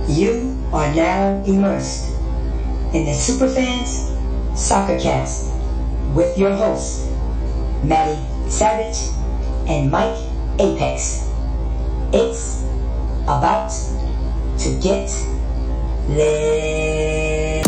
You are now immersed in the Superfans Soccercast with your hosts, Maddie Savage and Mike Apex. It's about to get lit.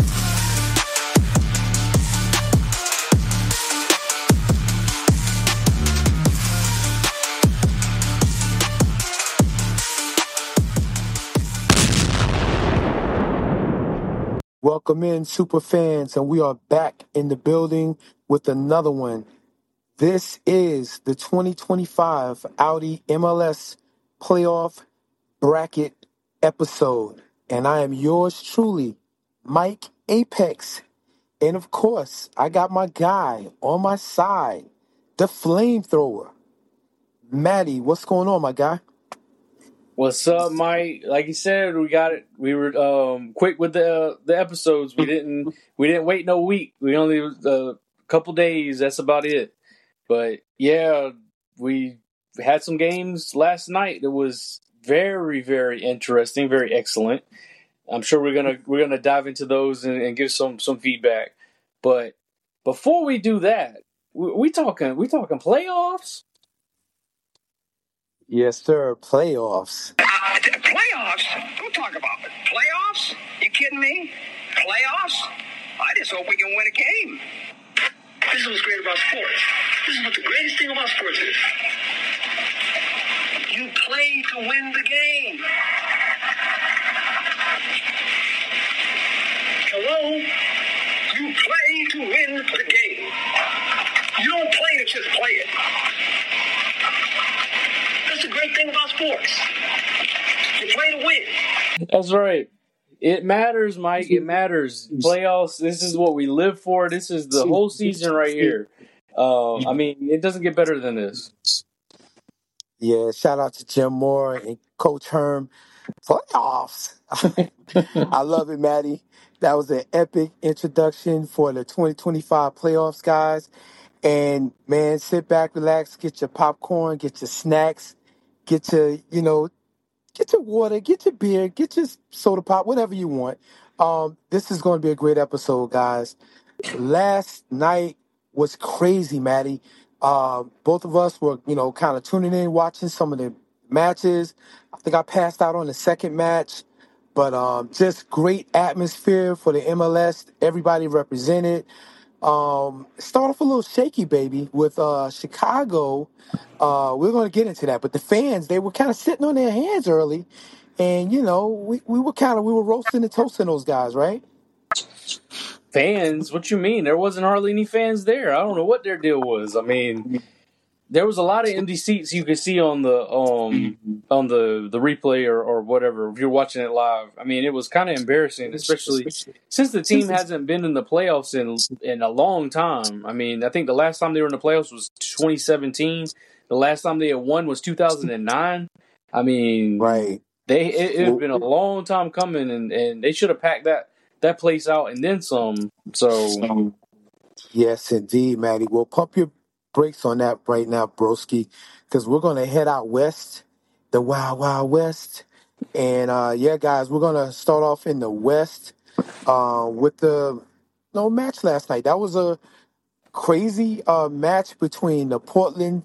Welcome in, super fans, and we are back in the building with another one. This is the 2025 Audi MLS Playoff Bracket episode, and I am yours truly, Mike Apex. And of course, I got my guy on my side, the flamethrower, Maddie. What's going on, my guy? What's up, Mike? Like you said, we got it. We were quick with the episodes. We didn't wait no week. We only a couple days. That's about it. But yeah, we had some games last night that was very, very interesting, very excellent. I'm sure we're gonna dive into those and give some feedback. But before we do that, we talking playoffs. Yes, sir. Playoffs. Playoffs? Don't talk about it. Playoffs? You kidding me? Playoffs? I just hope we can win a game. This is what's great about sports. This is what the greatest thing about sports is. You play to win the game. Hello? You play to win the game. You don't play to just play it. That's the great thing about sports. You play to win. That's right. It matters, Mike. It matters. Playoffs, this is what we live for. This is the whole season right here. I mean, it doesn't get better than this. Yeah, shout out to Jim Moore and Coach Herm. Playoffs. I love it, Maddie. That was an epic introduction for the 2025 playoffs, guys. And, man, sit back, relax, get your popcorn, get your snacks, get your, get your water, get your beer, get your soda pop, whatever you want. This is going to be a great episode, guys. Last night was crazy, Maddie. Both of us were, kind of tuning in, watching some of the matches. I think I passed out on the second match, but just great atmosphere for the MLS. Everybody represented. Start off a little shaky, baby, with Chicago. We're going to get into that, but the fans, they were kind of sitting on their hands early, and we were roasting and toasting those guys, right? Fans? What you mean? There wasn't hardly any fans there. I don't know what their deal was. I mean, there was a lot of empty seats you could see on the replay or whatever if you're watching it live. I mean, it was kind of embarrassing, especially since the team hasn't been in the playoffs in a long time. I mean, I think the last time they were in the playoffs was 2017. The last time they had won was 2009. I mean, right. It had been a long time coming, and they should have packed that place out and then some. So yes, indeed, Maddie. Well, pump your brakes on that right now, broski, because we're going to head out west, the Wild Wild West. And, guys, we're going to start off in the west with the match last night. That was a crazy match between the Portland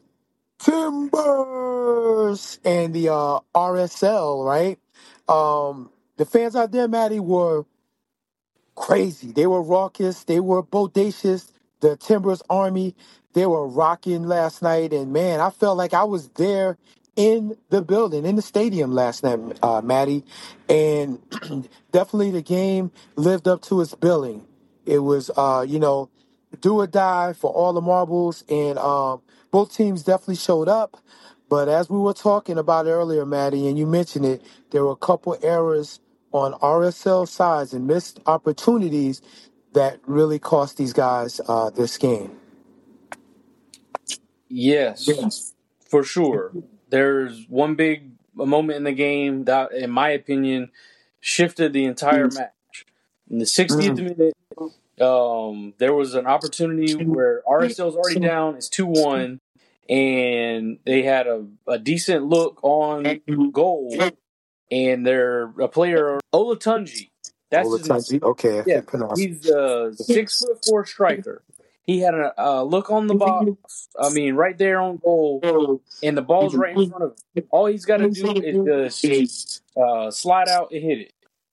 Timbers and the RSL, right? The fans out there, Maddie, were crazy. They were raucous. They were bodacious. The Timbers Army, they were rocking last night. And, man, I felt like I was there in the building, in the stadium last night, Maddie. And definitely the game lived up to its billing. It was, do or die for all the marbles. And both teams definitely showed up. But as we were talking about earlier, Maddie, and you mentioned it, there were a couple errors on RSL sides and missed opportunities that really cost these guys this game. yes, for sure. There's one big moment in the game that, in my opinion, shifted the entire match. In the 60th minute, there was an opportunity where RSL's already down. It's 2-1, and they had a decent look on goal. and they're a player Olatunji. That's his name. Olatunji. Okay, I Yeah, can't pronounce he's a 6'4" striker. He had a look on the box. I mean, right there on goal, and the ball's right in front of him. All he's got to do is just slide out and hit it.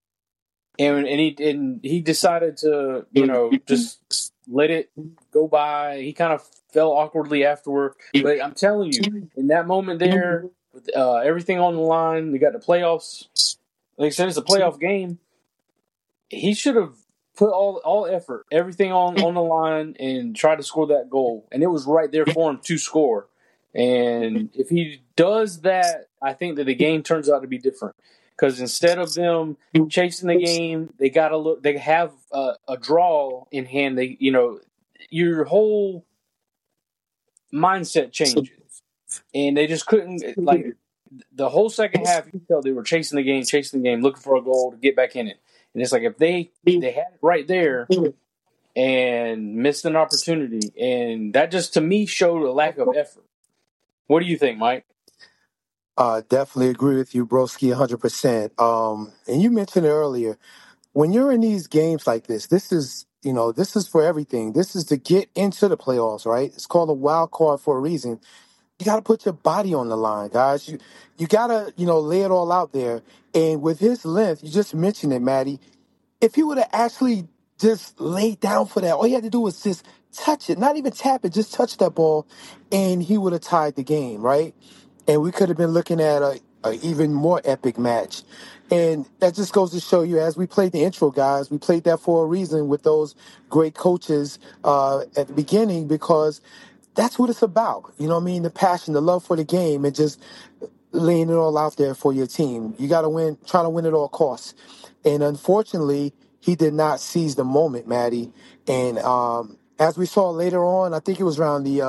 And he decided to just let it go by. He kind of fell awkwardly afterward. But I'm telling you, in that moment there, with everything on the line, we got the playoffs. Like I said, it's a playoff game. He should have put all effort, everything on the line, and tried to score that goal. And it was right there for him to score. And if he does that, I think that the game turns out to be different. Because instead of them chasing the game, they got to look. They have a draw in hand. Your whole mindset changes, and they just couldn't. Like the whole second half, you could tell they were chasing the game, looking for a goal to get back in it. And it's like if they had it right there and missed an opportunity, and that just to me showed a lack of effort. What do you think, Mike? Definitely agree with you, broski, 100%. And you mentioned it earlier. When you're in these games like this is for everything. This is to get into the playoffs, right? It's called a wild card for a reason. You got to put your body on the line, guys. You got to, lay it all out there. And with his length, you just mentioned it, Maddie. If he would have actually just laid down for that, all he had to do was just touch it, not even tap it, just touch that ball, and he would have tied the game, right? And we could have been looking at a even more epic match. And that just goes to show you, as we played the intro, guys, we played that for a reason with those great coaches at the beginning, because that's what it's about. You know what I mean? The passion, the love for the game, and just laying it all out there for your team. You got to win, trying to win at all costs. And unfortunately, he did not seize the moment, Maddie. And as we saw later on, I think it was around the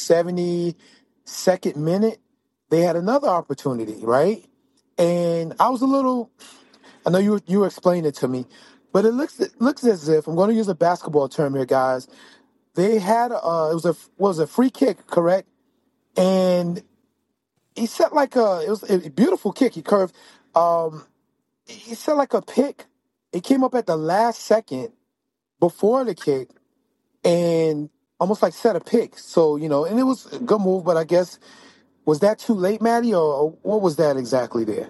72nd minute, they had another opportunity, right? And I was I know you explained it to me, but it looks as if, I'm going to use a basketball term here, guys. They had it was a free kick, correct? And he set it was a beautiful kick. He curved. He set like a pick. It came up at the last second before the kick, and almost like set a pick. So and it was a good move, but I guess, was that too late, Maddie, or what was that exactly there?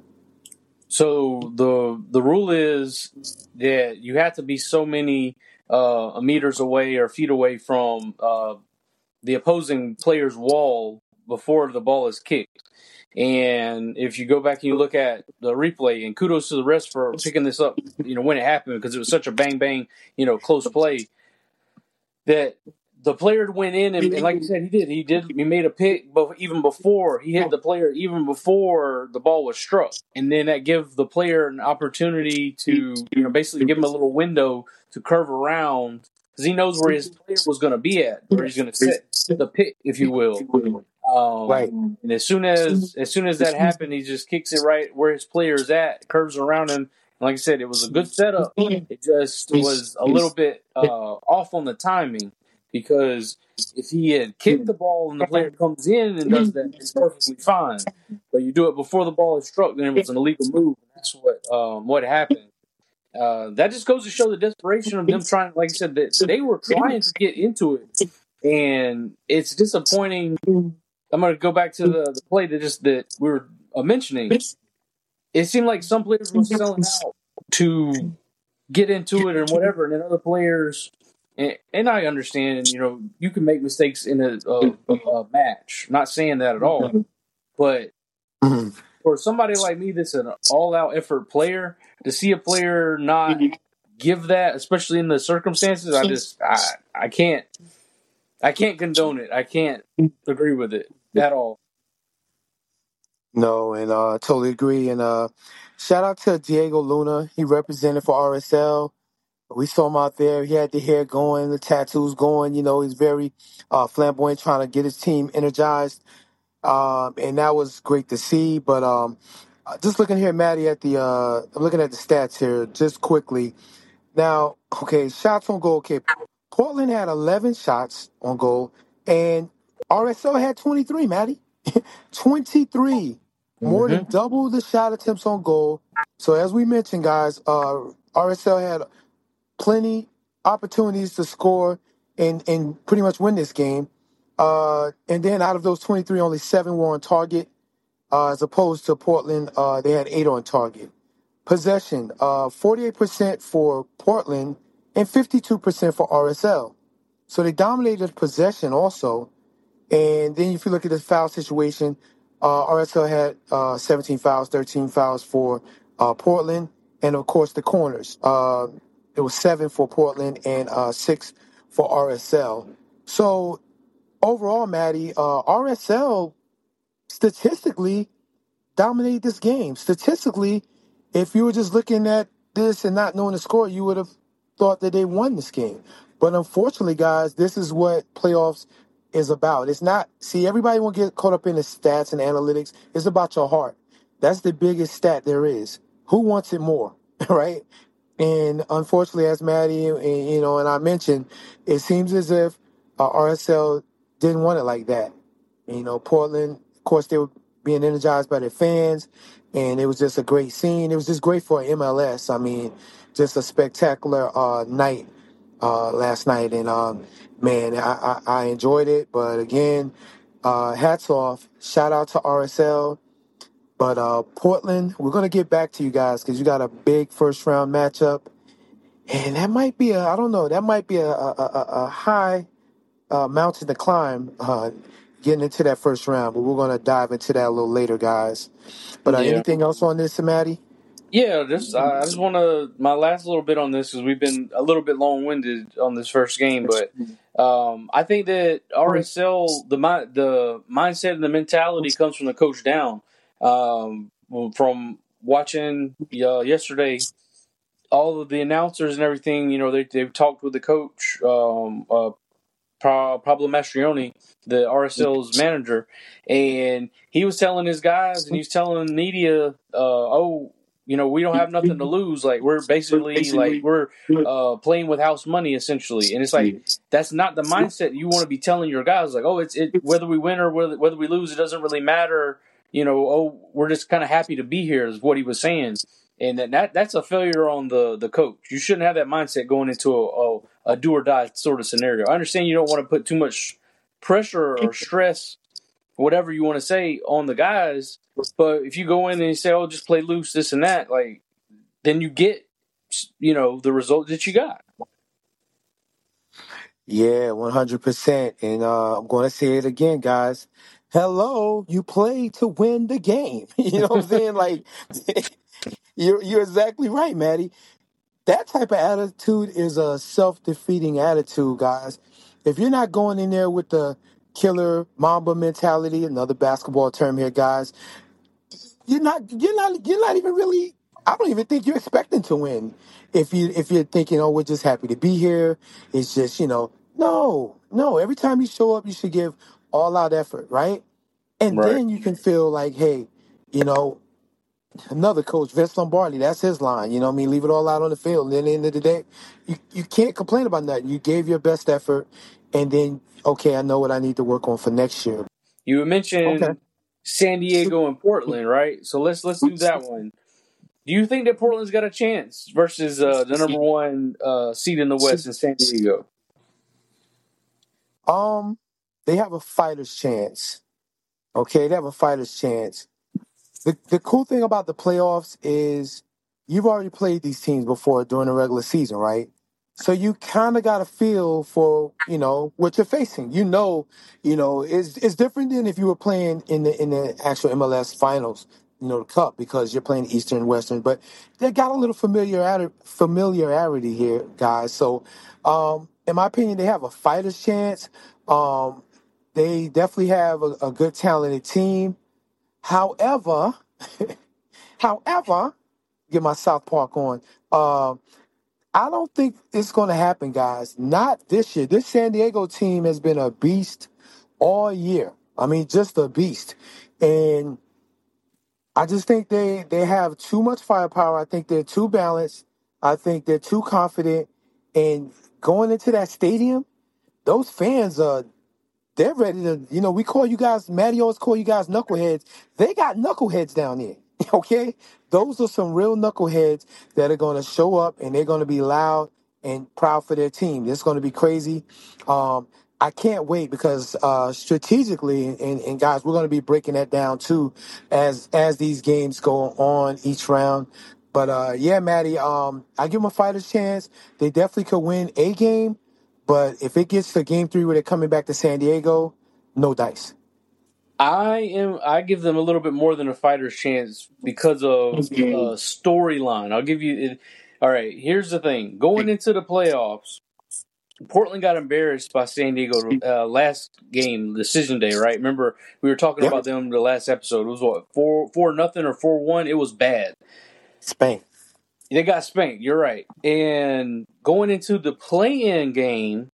So the rule is that you have to be so many meters away or feet away from the opposing player's wall before the ball is kicked. And if you go back and you look at the replay, and kudos to the refs for picking this up, when it happened, because it was such a bang bang, close play, that the player went in and like you said, he made a pick, but even before he hit the player, even before the ball was struck, and then that give the player an opportunity to basically give him a little window to curve around, because he knows where his player was going to be at, where he's going to set the pick, if you will. Right. And as soon as that happened, he just kicks it right where his player is at, curves around him. And like I said, it was a good setup. It just was a little bit off on the timing, because if he had kicked the ball and the player comes in and does that, it's perfectly fine. But you do it before the ball is struck, then it was an illegal move. That's what happened. That just goes to show the desperation of them trying. Like I said, that they were trying to get into it, and it's disappointing. I'm going to go back to the play that we were mentioning. It seemed like some players were selling out to get into it and whatever, and then other players, and I understand, you can make mistakes in a match. Not saying that at all, but for somebody like me that's an all-out effort player, to see a player not give that, especially in the circumstances, I can't condone it. I can't agree with it at all. No, and totally agree. And shout out to Diego Luna. He represented for RSL. We saw him out there. He had the hair going, the tattoos going. He's very flamboyant, trying to get his team energized. And that was great to see. But just looking here, Maddie, I'm looking at the stats here just quickly. Now, okay, shots on goal. Okay, Portland had 11 shots on goal, and RSL had 23, Maddie. 23. more than double the shot attempts on goal. So as we mentioned, guys, RSL had plenty opportunities to score and pretty much win this game. And then out of those 23, only 7 were on target, as opposed to Portland, they had 8 on target. Possession, 48% for Portland and 52% for RSL. So they dominated possession also. And then if you look at the foul situation, RSL had 17 fouls, 13 fouls for Portland. And, of course, the corners. It was 7 for Portland and 6 for RSL. So overall, Maddie, RSL statistically dominated this game. Statistically, if you were just looking at this and not knowing the score, you would have thought that they won this game. But unfortunately, guys, this is what playoffs is about. It's not, see, everybody won't get caught up in the stats and analytics. It's about your heart. That's the biggest stat there is. Who wants it more, right? And unfortunately, as Maddie and I mentioned, it seems as if RSL didn't want it like that. Portland, of course, they were being energized by their fans, and it was just a great scene. It was just great for MLS. I mean, just a spectacular night last night, and man, I enjoyed it. But again, hats off, shout out to RSL. But Portland, we're gonna get back to you guys because you got a big first round matchup, and that might be a high mountain to climb getting into that first round. But we're gonna dive into that a little later, guys. But anything else on this, Maddie? Yeah, I just want to my last little bit on this because we've been a little bit long winded on this first game, but I think that RSL the mindset and the mentality comes from the coach down. From watching yesterday, all of the announcers and everything, they've talked with the coach, Pablo Mastrioni, the RSL's manager, and he was telling his guys and he's telling the media, we don't have nothing to lose. Like we're basically we're playing with house money essentially, and it's like that's not the mindset you want to be telling your guys. Like, it's whether we win or whether we lose, it doesn't really matter. We're just kind of happy to be here is what he was saying. And that's a failure on the coach. You shouldn't have that mindset going into a do or die sort of scenario. I understand you don't want to put too much pressure or stress, whatever you want to say, on the guys. But if you go in and you say, just play loose, this and that, then you get, the result that you got. Yeah, 100%. And I'm going to say it again, guys. Hello, you play to win the game. You know what I'm saying? You're exactly right, Maddie. That type of attitude is a self-defeating attitude, guys. If you're not going in there with the killer Mamba mentality, another basketball term here, guys, you're not even really, I don't even think you're expecting to win. If you're thinking, we're just happy to be here. It's just, no. Every time you show up, you should give all out effort, right? And Right. then you can feel like, hey, another coach, Vince Lombardi, that's his line. Leave it all out on the field. And then at the end of the day, you can't complain about nothing. You gave your best effort, and then, okay, I know what I need to work on for next year. You mentioned San Diego and Portland, right? So let's do that one. Do you think that Portland's got a chance versus the number one seed in the West in San Diego? They have a fighter's chance. Okay, they have a fighter's chance. The cool thing about the playoffs is you've already played these teams before during the regular season, right? So you kind of got a feel for, what you're facing. It's different than if you were playing in the actual MLS finals, the cup, because you're playing Eastern and Western. But they got a little familiarity here, guys. So, in my opinion, they have a fighter's chance. They definitely have a good, talented team. However, get my South Park on. I don't think it's going to happen, guys. Not this year. This San Diego team has been a beast all year. I mean, just a beast. And I just think they have too much firepower. I think they're too balanced. I think they're too confident. And going into that stadium, those fans are they're ready to, we call you guys, Matty always call you guys knuckleheads. They got knuckleheads down there, okay? Those are some real knuckleheads that are going to show up and they're going to be loud and proud for their team. It's going to be crazy. I can't wait because strategically, and guys, we're going to be breaking that down too as these games go on each round. But yeah, Matty, I give them a fighter's chance. They definitely could win a game. But if it gets to game 3 where they're coming back to San Diego, no dice. I give them a little bit more than a fighter's chance because of storyline. I'll give you it. All right, here's the thing. Going into the playoffs, Portland got embarrassed by San Diego last game, decision day, right? Remember, we were talking about them the last episode. It was what, 4-0 or 4-1? It was bad. Spanked. They got spanked, you're right. And going into the play-in game,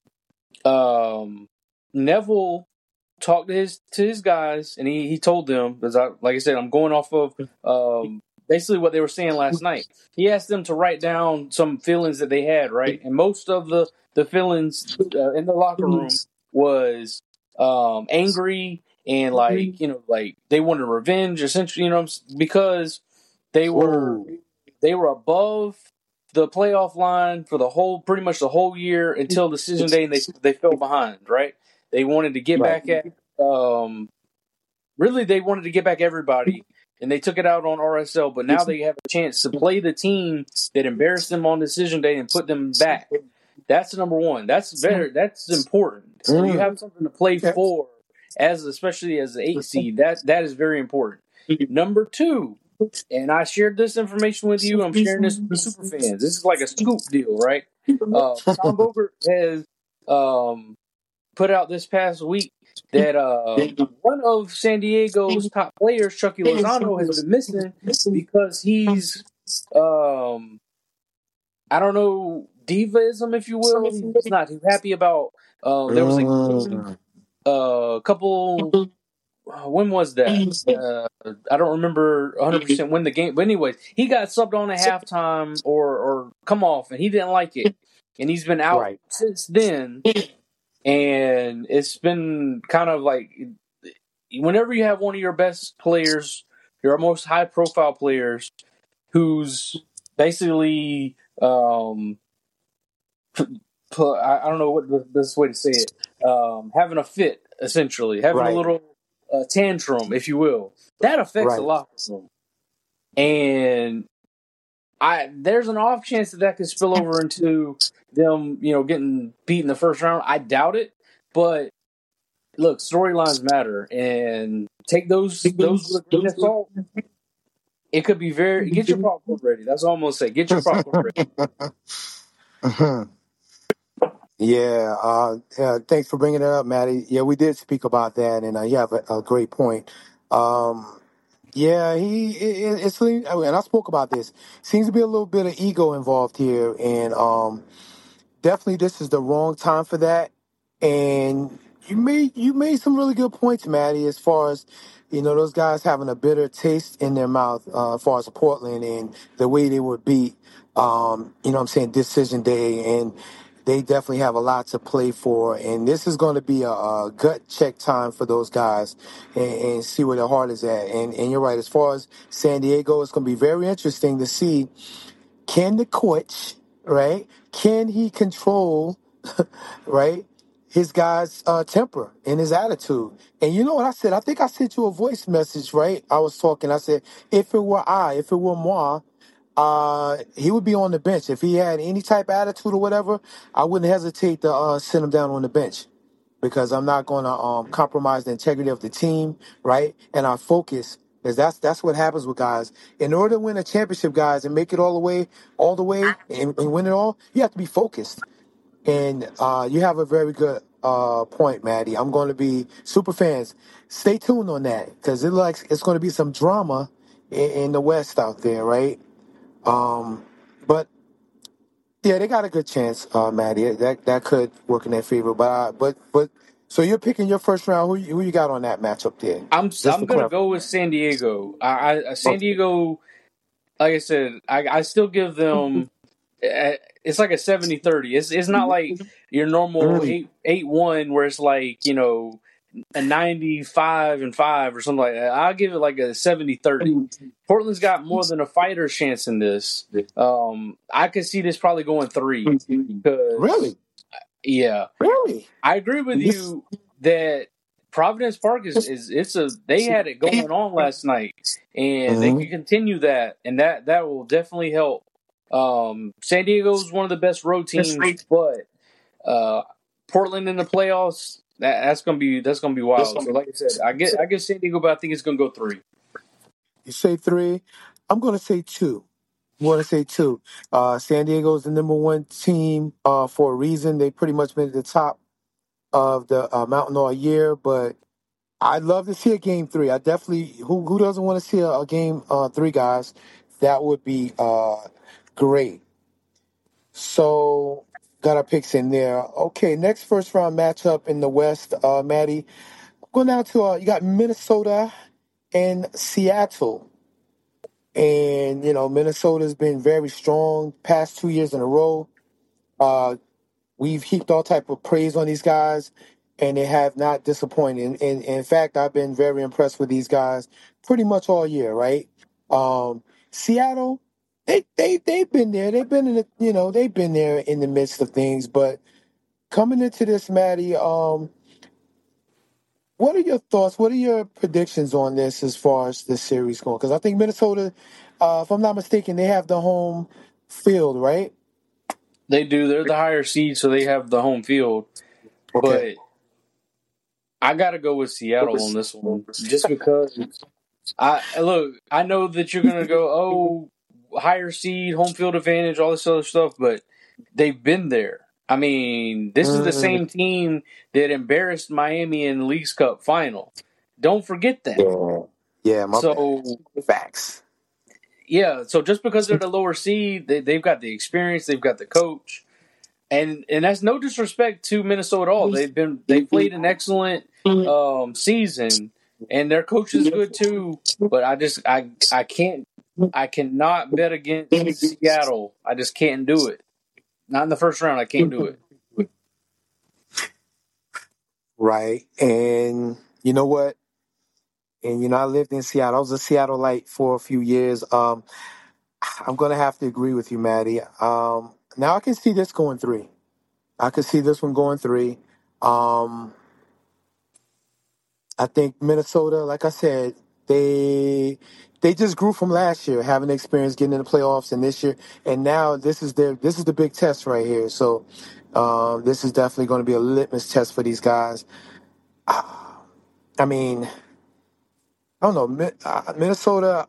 Neville talked to his guys, and he told them, because like I said, I'm going off of basically what they were saying last night. He asked them to write down some feelings that they had, right? And most of the feelings in the locker room was angry and like they wanted revenge, essentially, because they were above the playoff line for pretty much the whole year until decision day, and they fell behind, right? They wanted to get back at really they wanted to get back everybody, and they took it out on RSL, but now they have a chance to play the team that embarrassed them on decision day and put them back. That's number one. That's important. So you have something to play for, especially as the 8 seed. That is very important. Number 2, and I shared this information with you. I'm sharing this with the super fans. This is like a scoop deal, right? Tom Bogert has put out this past week that one of San Diego's top players, Chucky Lozano, has been missing because he's, I don't know, divaism, if you will. He's not too happy about. There was a couple. When was that? I don't remember 100% when the game. But anyways, he got subbed on at halftime or come off, and he didn't like it, and he's been out since then. And it's been kind of like whenever you have one of your best players, your most high-profile players, who's basically I don't know what the best way to say it, having a fit, essentially, having a little tantrum, if you will, that affects the locker room. And there's an off chance that could spill over into them, getting beat in the first round. I doubt it, but look, storylines matter, and take those with a grain of salt. It could be get your popcorn ready. That's all I'm gonna say. Get your popcorn ready. Yeah, thanks for bringing it up, Matty. Yeah, we did speak about that, and you have a great point. Yeah, and I spoke about this. Seems to be a little bit of ego involved here, and definitely this is the wrong time for that. And you made some really good points, Matty, as far as those guys having a bitter taste in their mouth, as far as Portland and the way they were beat. Decision day, and they definitely have a lot to play for, and this is going to be a gut check time for those guys and see where their heart is at. And you're right, as far as San Diego, it's going to be very interesting to see, can the coach, right, can he control, right, his guys' temper and his attitude. And you know what I said? I think I sent you a voice message, right? I was talking. I said, if it were moi, he would be on the bench. If he had any type of attitude or whatever, I wouldn't hesitate to send him down on the bench, because I'm not going to compromise the integrity of the team, right? And our focus, because that's what happens with guys. In order to win a championship, guys, and make it all the way, and win it all, you have to be focused. And you have a very good point, Maddie. I'm going to be super fans. Stay tuned on that, because it's going to be some drama in the West out there, right? But yeah, they got a good chance, Maddie. That could work in their favor. But so you're picking your first round. Who you got on that matchup there? I'm gonna go with San Diego. San Diego, like I said, I still give them. It's like a 70-30. It's not like your normal 8-1 where it's like a 95-5 or something like that. I'll give it like a 70-30. Portland's got more than a fighter's chance in this. I could see this probably going 3. Really? Yeah. Really? I agree with you that Providence Park they had it going on last night, and they can continue that, and that will definitely help. San Diego's one of the best road teams, but Portland in the playoffs, that's gonna be wild. So like I said, I get San Diego, but I think it's gonna go 3. You say 3. I'm going to say 2. I'm going to say 2. San Diego's the number 1 team for a reason. They pretty much been at the top of the mountain all year, but I'd love to see a game 3. I definitely, who doesn't want to see a game 3, guys? That would be great. So, got our picks in there. Okay, next first round matchup in the West, Maddie. Going down to, you got Minnesota and Seattle. And, Minnesota's been very strong past 2 years in a row. We've heaped all type of praise on these guys, and they have not disappointed. And in fact, I've been very impressed with these guys pretty much all year, right? Seattle, they've been there. They've been in the, they've been there in the midst of things. But coming into this, Maddie, what are your thoughts? What are your predictions on this as far as this series going? Because I think Minnesota, if I'm not mistaken, they have the home field, right? They do. They're the higher seed, so they have the home field. Okay. But I got to go with Seattle on this one, just because. I know that you're going to go, higher seed, home field advantage, all this other stuff, but they've been there. I mean, this is the same team that embarrassed Miami in the Leagues Cup final. Don't forget that. Yeah, facts. Yeah, so just because they're the lower seed, they've got the experience, they've got the coach, and that's no disrespect to Minnesota at all. They played an excellent season, and their coach is good too. But I cannot bet against Seattle. I just can't do it. Not in the first round. I can't do it. Right. And you know what? And, I lived in Seattle. I was a Seattleite for a few years. I'm going to have to agree with you, Maddie. Now I can see this going 3. I can see this one going 3. I think Minnesota, like I said, they just grew from last year, having experience getting in the playoffs, and this year, and now this is the big test right here. So this is definitely going to be a litmus test for these guys. I mean, I don't know, Minnesota.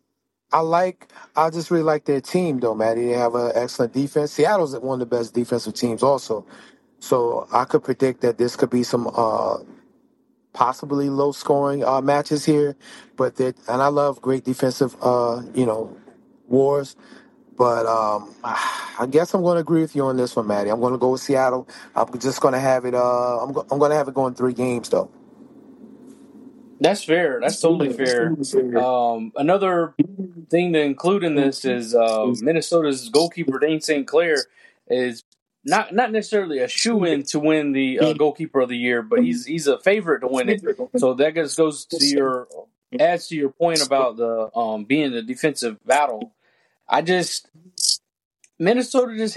I just really like their team, though, Maddie. They have an excellent defense. Seattle's one of the best defensive teams, also. So I could predict that this could be some possibly low-scoring matches here, and I love great defensive, wars. But I guess I'm going to agree with you on this one, Maddie. I'm going to go with Seattle. I'm just going to have it. I'm going to have it going 3 games, though. That's fair. That's totally fair. Another thing to include in this is Minnesota's goalkeeper Dane St. Clair is not necessarily a shoo-in to win the goalkeeper of the year, but he's a favorite to win it. So that just adds to your point about the being the defensive battle. Minnesota just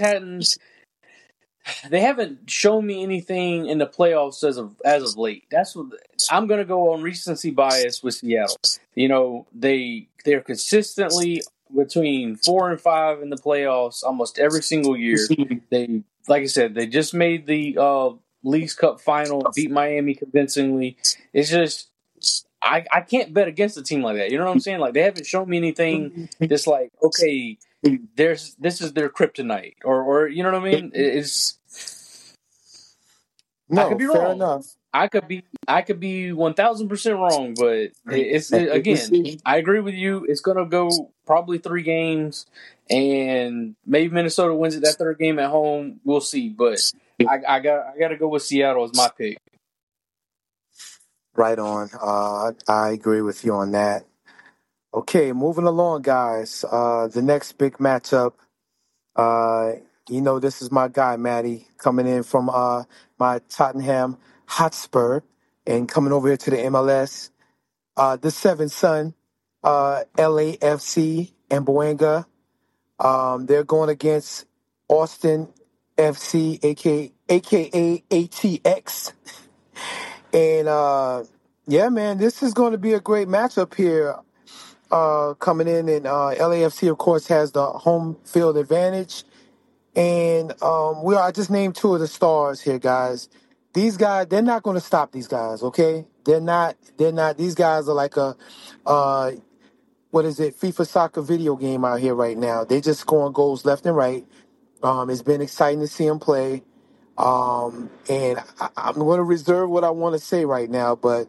haven't shown me anything in the playoffs as of late. That's what I'm going to go on recency bias with Seattle. They're consistently between 4 and 5 in the playoffs almost every single year. They, like I said, they just made the Leagues Cup final, beat Miami convincingly. It's just I can't bet against a team like that. You know what I'm saying? Like, they haven't shown me anything that's like, okay, this is their kryptonite, or you know what I mean? I could be fair wrong. Enough. I could be 1,000% wrong, but again, I agree with you. It's gonna go probably 3 games, and maybe Minnesota wins it that 3rd game at home. We'll see, but I got to go with Seattle as my pick. Right on. I agree with you on that. Okay, moving along, guys. The next big matchup. This is my guy, Matty, coming in from my Tottenham Hotspur. and coming over here to the MLS. The seventh son, LAFC and Boanga. They're going against Austin FC, aka ATX. And yeah, man, this is going to be a great matchup here coming in. And LAFC, of course, has the home field advantage. And I just named two of the stars here, guys. These guys, they're not going to stop these guys, okay? They're not. These guys are like a, what is it, FIFA soccer video game out here right now. They just scoring goals left and right. It's been exciting to see them play. And I'm going to reserve what I want to say right now, but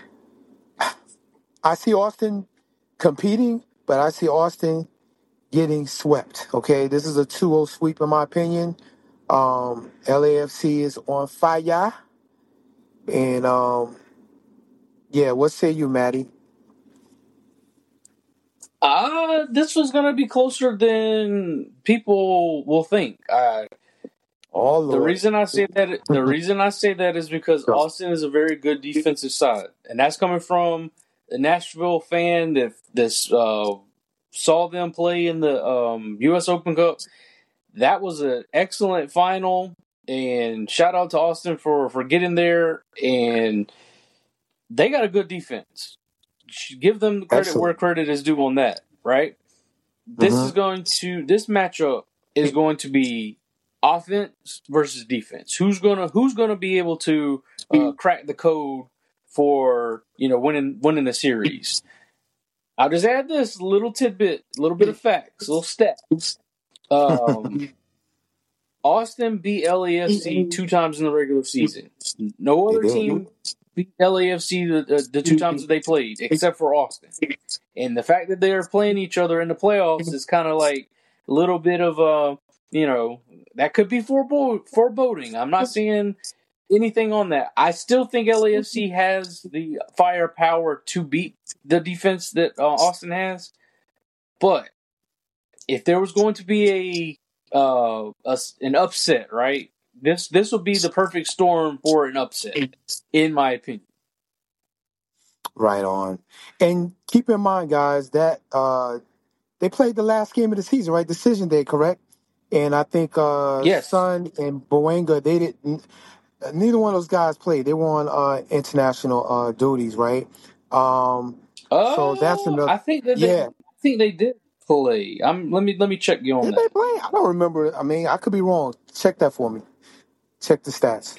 I see Austin competing, but I see Austin getting swept. Okay, this is a 2-0 sweep in my opinion. LAFC is on fire, and yeah, what say you, Maddie? This was gonna be closer than people will think. Oh, Lord. The reason I say that is because Austin is a very good defensive side, and that's coming from a Nashville fan that saw them play in the U.S. Open Cup. That was an excellent final, and shout out to Austin for getting there. And they got a good defense. Give them the credit where credit is due on that, right? This matchup is going to be offense versus defense. Who's gonna be able to crack the code for winning the series? I'll just add this little tidbit, a little bit of facts, little stats. Austin beat LAFC 2 times in the regular season. No other team beat LAFC the 2 times that they played, except for Austin. And the fact that they're playing each other in the playoffs is kind of like a little bit of that could be foreboding. I'm not seeing anything on that. I still think LAFC has the firepower to beat the defense that Austin has. But if there was going to be an upset, right? This would be the perfect storm for an upset, in my opinion. Right on. And keep in mind, guys, that they played the last game of the season, right? Decision day, correct? And I think Yes. Sun and Boanga, they didn't. Neither one of those guys played. They were on international duties, right? So that's another. I think that they did play. Let me check you on Did that. they play? I don't remember. I mean, I could be wrong. Check that for me. Check the stats.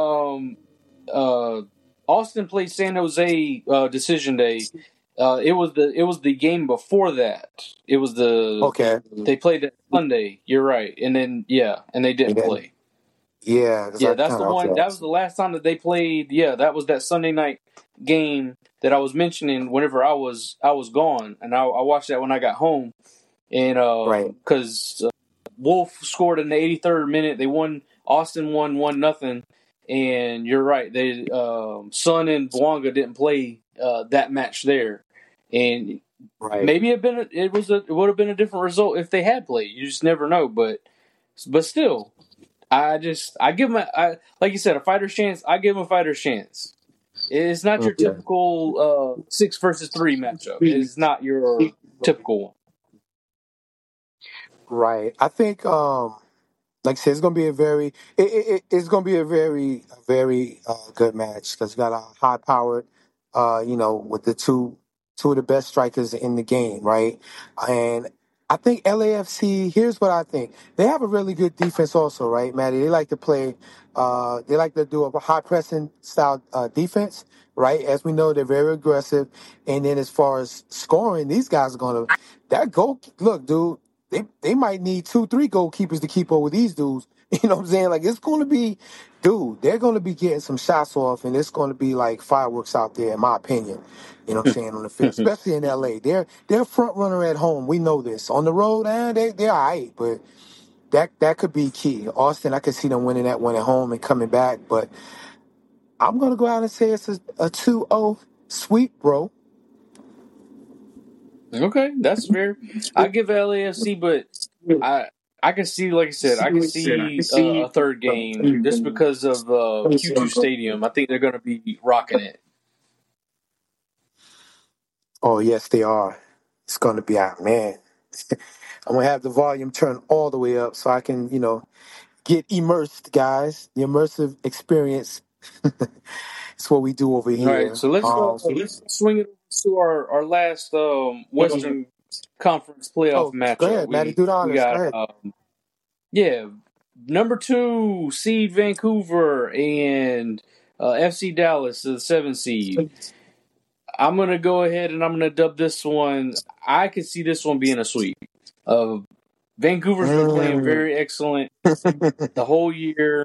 Austin played San Jose decision day. It was the game before that. It was they played it Sunday. You're right, and then and they didn't play. Yeah, that's the one. That was the last time that they played. Yeah, that was that Sunday night game that I was mentioning. Whenever I was gone, and I watched that when I got home, and because Wolf scored in the 83rd minute. They won. Austin won 1-0, and you're right. They Sun and Boanga didn't play that match there, and maybe it would have been a different result if they had played. You just never know, but still. I give him like you said, a fighter's chance. I give him a fighter's chance. It's not your typical 6 versus 3 matchup. It's not your typical one. Right. I think, like I said, it's going to be it's going to be a very, very good match because you got a high-powered, with the two of the best strikers in the game, right? And I think LAFC, here's what I think. They have a really good defense also, right, Maddie? They like to play, they like to do a high pressing style defense, right? As we know, they're very aggressive. And then as far as scoring, these guys are going to, look, dude, they might need 2-3 goalkeepers to keep up with these dudes. You know what I'm saying? Like, it's going to be, they're going to be getting some shots off, and it's going to be like fireworks out there, in my opinion. You know what I'm saying, on the field, especially in LA. They're a front runner at home. We know this. On the road, they're all right, but that could be key. Austin, I could see them winning that one at home and coming back, but I'm going to go out and say it's a 2-0 sweep, bro. Okay, that's fair. I give LAFC, but I can see, like I said, I can see a third game just because of Q2 Stadium. I think they're going to be rocking it. Oh, yes, they are. It's going to be out, man. I'm going to have the volume turned all the way up so I can, get immersed, guys. The immersive experience. It's what we do over All right, here. so let's swing it to our last Western Conference playoff Oh, go matchup. ahead, Maddie. Do the We honors. Go got ahead. number 2 seed Vancouver and FC Dallas, the 7 seed. I'm gonna go ahead and I'm gonna dub this one. I could see this one being a sweep. Vancouver's been playing very excellent the whole year.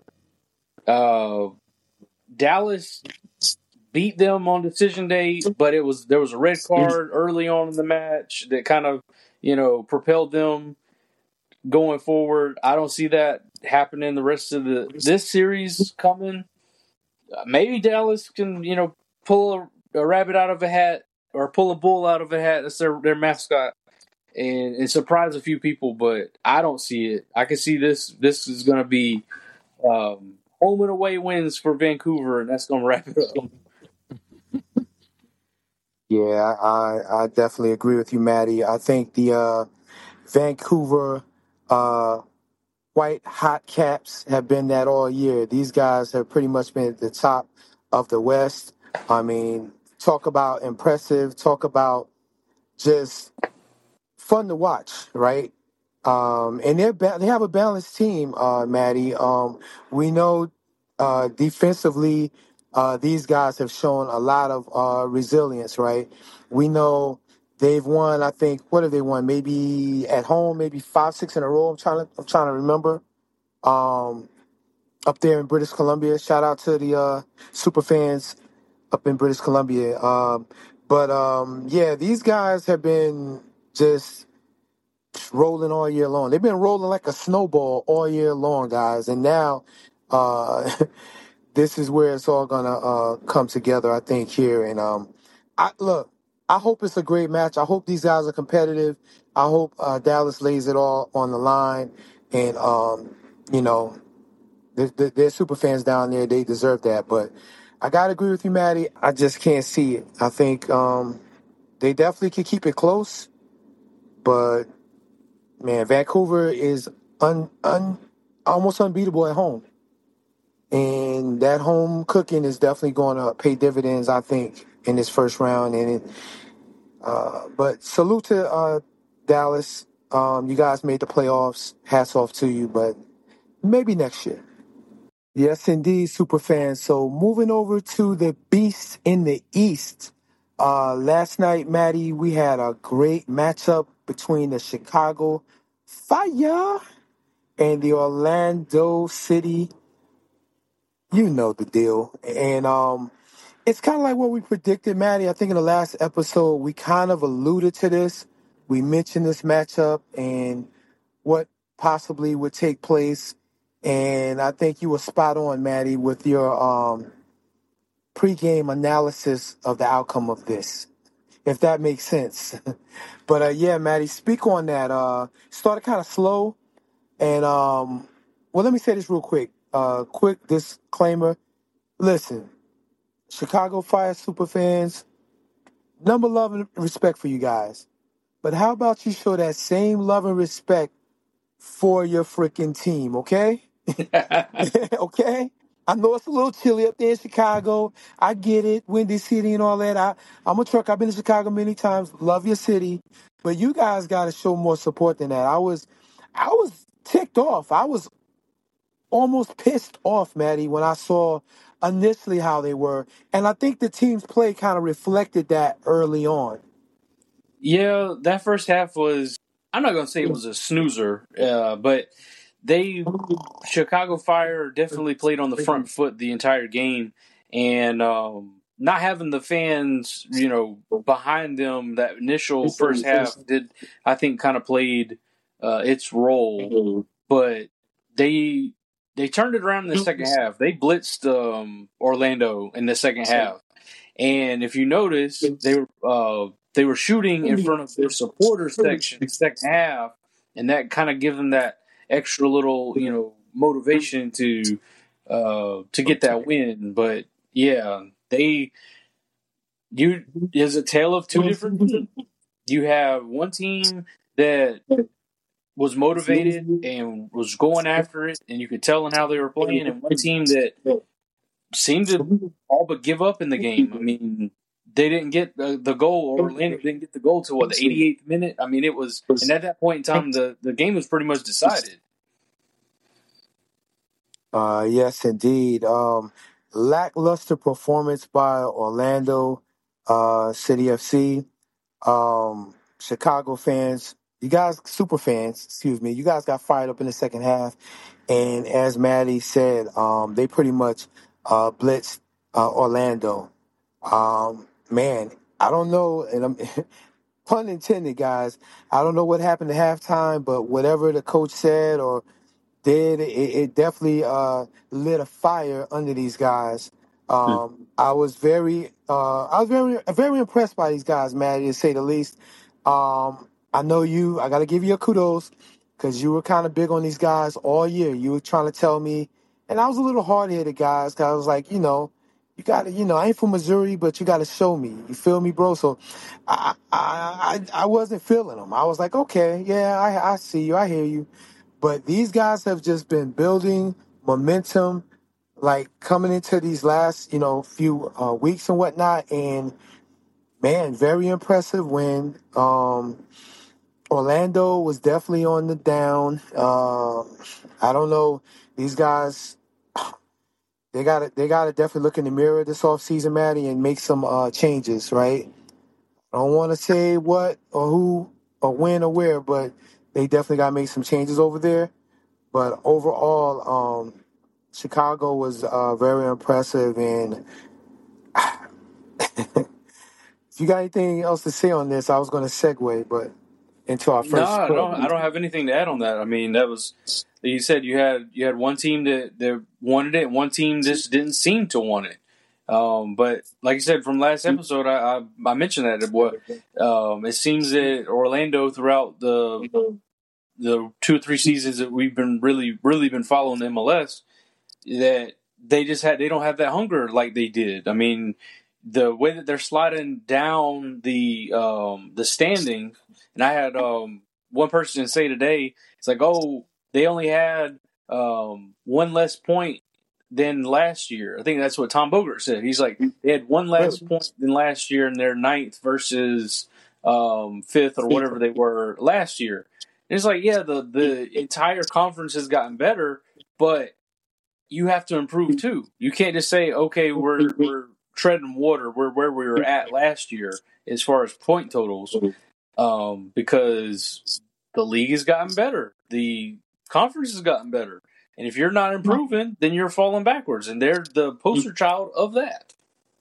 Dallas beat them on decision day, but there was a red card early on in the match that kind of propelled them going forward. I don't see that happening the rest of this series coming. Maybe Dallas can pull a rabbit out of a hat or pull a bull out of a hat. That's their mascot. And surprise a few people, but I don't see it. I can see this. This is going to be home and away wins for Vancouver, and that's going to wrap it up. Yeah, I definitely agree with you, Maddie. I think the Vancouver White Hot Caps have been that all year. These guys have pretty much been at the top of the West. I mean, talk about impressive. Talk about just fun to watch, right? And they have a balanced team, Maddie. We know defensively, these guys have shown a lot of resilience, right? We know they've won. I think what have they won? Maybe at home, maybe 5, 6 in a row. I'm trying to remember. Up there in British Columbia. Shout out to the super fans up in British Columbia. But these guys have been just rolling all year long. They've been rolling like a snowball all year long, guys. And now uh, this is where it's all gonna come together, I think, here. And I hope it's a great match. I hope these guys are competitive. I hope Dallas lays it all on the line. And you know, they're super fans down there. They deserve that. But I gotta agree with you, Maddie. I just can't see it. I think they definitely can keep it close, but man, Vancouver is almost unbeatable at home. And that home cooking is definitely going to pay dividends, I think, in this first round. But salute to Dallas. You guys made the playoffs. Hats off to you, but maybe next year. Yes, indeed, super fans. So moving over to the Beast in the East. Last night, Maddie, we had a great matchup between the Chicago Fire and the Orlando City. You know the deal. And it's kind of like what we predicted, Maddie. I think in the last episode, we kind of alluded to this. We mentioned this matchup and what possibly would take place. And I think you were spot on, Maddie, with your pregame analysis of the outcome of this, if that makes sense. But yeah, Maddie, speak on that. Started kind of slow. And, well, let me say this real quick. Quick disclaimer. Listen, Chicago Fire super fans, number love and respect for you guys. But how about you show that same love and respect for your freaking team, okay? Okay? I know it's a little chilly up there in Chicago. I get it, Windy City and all that. I'm a truck. I've been to Chicago many times. Love your city. But you guys got to show more support than that. I was ticked off. I was almost pissed off, Maddie, when I saw initially how they were. And I think the team's play kind of reflected that early on. Yeah, that first half was, I'm not going to say it was a snoozer, but Chicago Fire definitely played on the front foot the entire game. And not having the fans, behind them, that initial first half did, I think, kind of played its role. But they turned it around in the second half. They blitzed Orlando in the second half. And if you notice, they were shooting in front of their supporters section in the second half, and that kind of gave them that extra little, motivation to get that win. But yeah, is a tale of two different teams. You have one team that was motivated and was going after it, and you could tell in how they were playing, and one team that seemed to all but give up in the game. I mean, they didn't get the goal. Orlando didn't get the goal till the 88th minute. I mean, it was, and at that point in time, the game was pretty much decided. Yes, indeed. Lackluster performance by Orlando City FC. Chicago fans, you guys, super fans, excuse me, you guys got fired up in the second half. And as Maddie said, they pretty much blitzed Orlando. Man, I don't know, and I'm pun intended, guys. I don't know what happened at halftime, but whatever the coach said or it definitely lit a fire under these guys. I was very impressed by these guys, Maddie, to say the least. I know I got to give you a kudos because you were kind of big on these guys all year. You were trying to tell me, and I was a little hard-headed, guys, because I was like, you got to, I ain't from Missouri, but you got to show me. You feel me, bro? So I wasn't feeling them. I was like, okay, yeah, I see you. I hear you. But these guys have just been building momentum, like coming into these last, few weeks and whatnot. And man, very impressive win. Orlando was definitely on the down. I don't know. These guys, they got to definitely look in the mirror this offseason, Maddie, and make some changes, right? I don't want to say what or who or when or where, but they definitely got to make some changes over there. But overall, Chicago was very impressive. And if you got anything else to say on this, I was going to segue, but into our No, first. I don't have anything to add on that. I mean, that was, you said you had one team that wanted it, and one team just didn't seem to want it. But like you said from last episode, I mentioned that it seems that Orlando throughout the 2 or 3 seasons that we've been really been following the MLS, that they don't have that hunger like they did. I mean, the way that they're sliding down the standings, and I had one person say today, it's like, oh, they only had one less point than last year. I think that's what Tom Bogert said. He's like, they had one less point than last year, and they're ninth versus fifth or whatever they were last year. And it's like, yeah, the entire conference has gotten better, but you have to improve too. You can't just say, okay, we're treading water. We're where we were at last year as far as point totals, because the league has gotten better. The conference has gotten better. And if you're not improving, then you're falling backwards. And they're the poster child of that.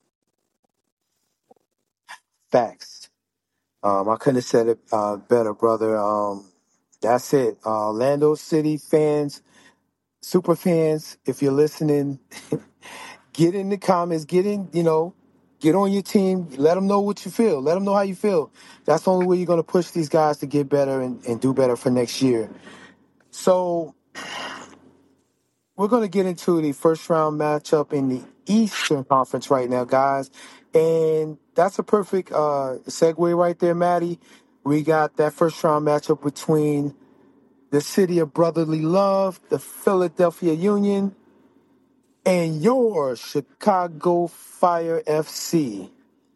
Facts. I couldn't have said it better, brother. That's it. Orlando City fans, super fans, if you're listening, get in the comments, get on your team. Let them know what you feel. Let them know how you feel. That's the only way you're going to push these guys to get better and do better for next year. So we're going to get into the first round matchup in the Eastern Conference right now, guys. And that's a perfect segue right there, Maddie. We got that first round matchup between the City of Brotherly Love, the Philadelphia Union, and your Chicago Fire FC.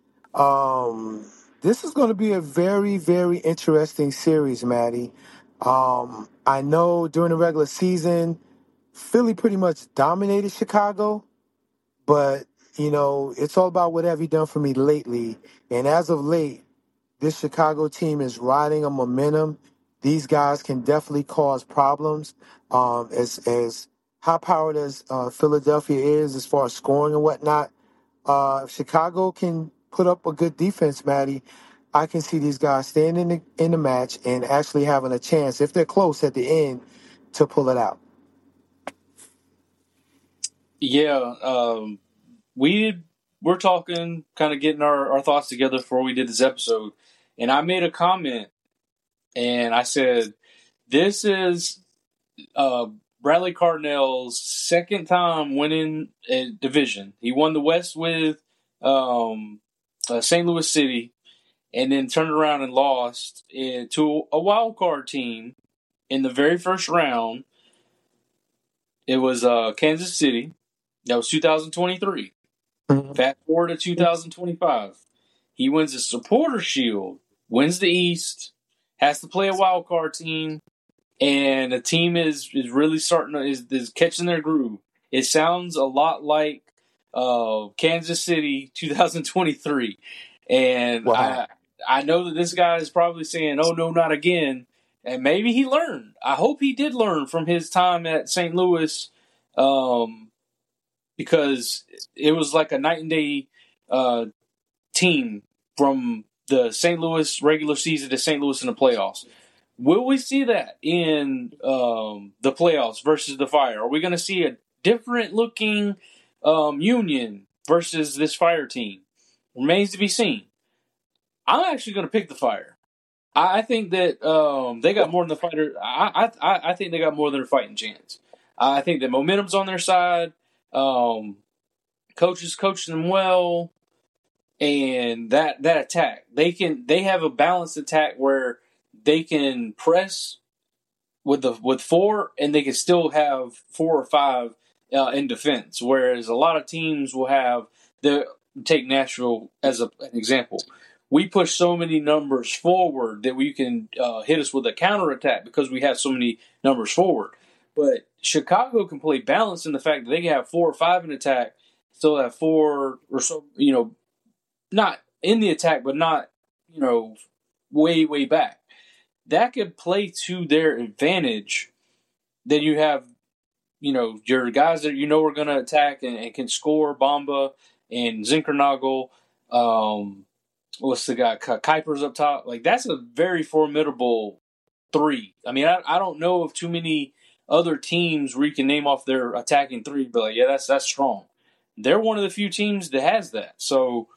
This is going to be a very, very interesting series, Maddie. I know during the regular season, Philly pretty much dominated Chicago, but, it's all about what have you done for me lately. And as of late, this Chicago team is riding a momentum. These guys can definitely cause problems. As high-powered as Philadelphia is as far as scoring and whatnot, if Chicago can put up a good defense, Maddie, I can see these guys staying in the match and actually having a chance, if they're close at the end, to pull it out. Yeah, we're talking, kind of getting our thoughts together before we did this episode, and I made a comment, and I said, this is Bradley Cardinell's second time winning a division. He won the West with St. Louis City, and then turned around and lost to a wild card team in the very first round. It was Kansas City. That was 2023. Mhm. Fast forward to 2025. He wins the Supporter Shield, wins the East, has to play a wild card team, and the team is really starting to is catching their groove. It sounds a lot like Kansas City 2023, and Wow. I know that this guy is probably saying, "Oh no, not again." And maybe he learned. I hope he did learn from his time at St. Louis, because it was like a night and day team from the St. Louis regular season to St. Louis in the playoffs. Will we see that in the playoffs versus the Fire? Are we going to see a different looking Union versus this Fire team? Remains to be seen. I'm actually going to pick the Fire. I think that they got more than the fighter. I think they got more than a fighting chance. I think that momentum's on their side. Coaches coaching them well, and that attack they have a balanced attack where they can press with four, and they can still have 4 or 5 in defense. Whereas a lot of teams will have take Nashville as an example. We push so many numbers forward that we can hit us with a counterattack because we have so many numbers forward. But Chicago can play balance in the fact that they can have 4 or 5 in attack, still have 4 or so, not in the attack, but not, way, way back. That could play to their advantage. Then you have, your guys that are going to attack and can score, Bamba and Zinkernagel. What's the guy? Kuiper's up top. Like, that's a very formidable 3. I mean, I don't know of too many other teams where you can name off their attacking 3, but like, yeah, that's strong. They're one of the few teams that has that. So,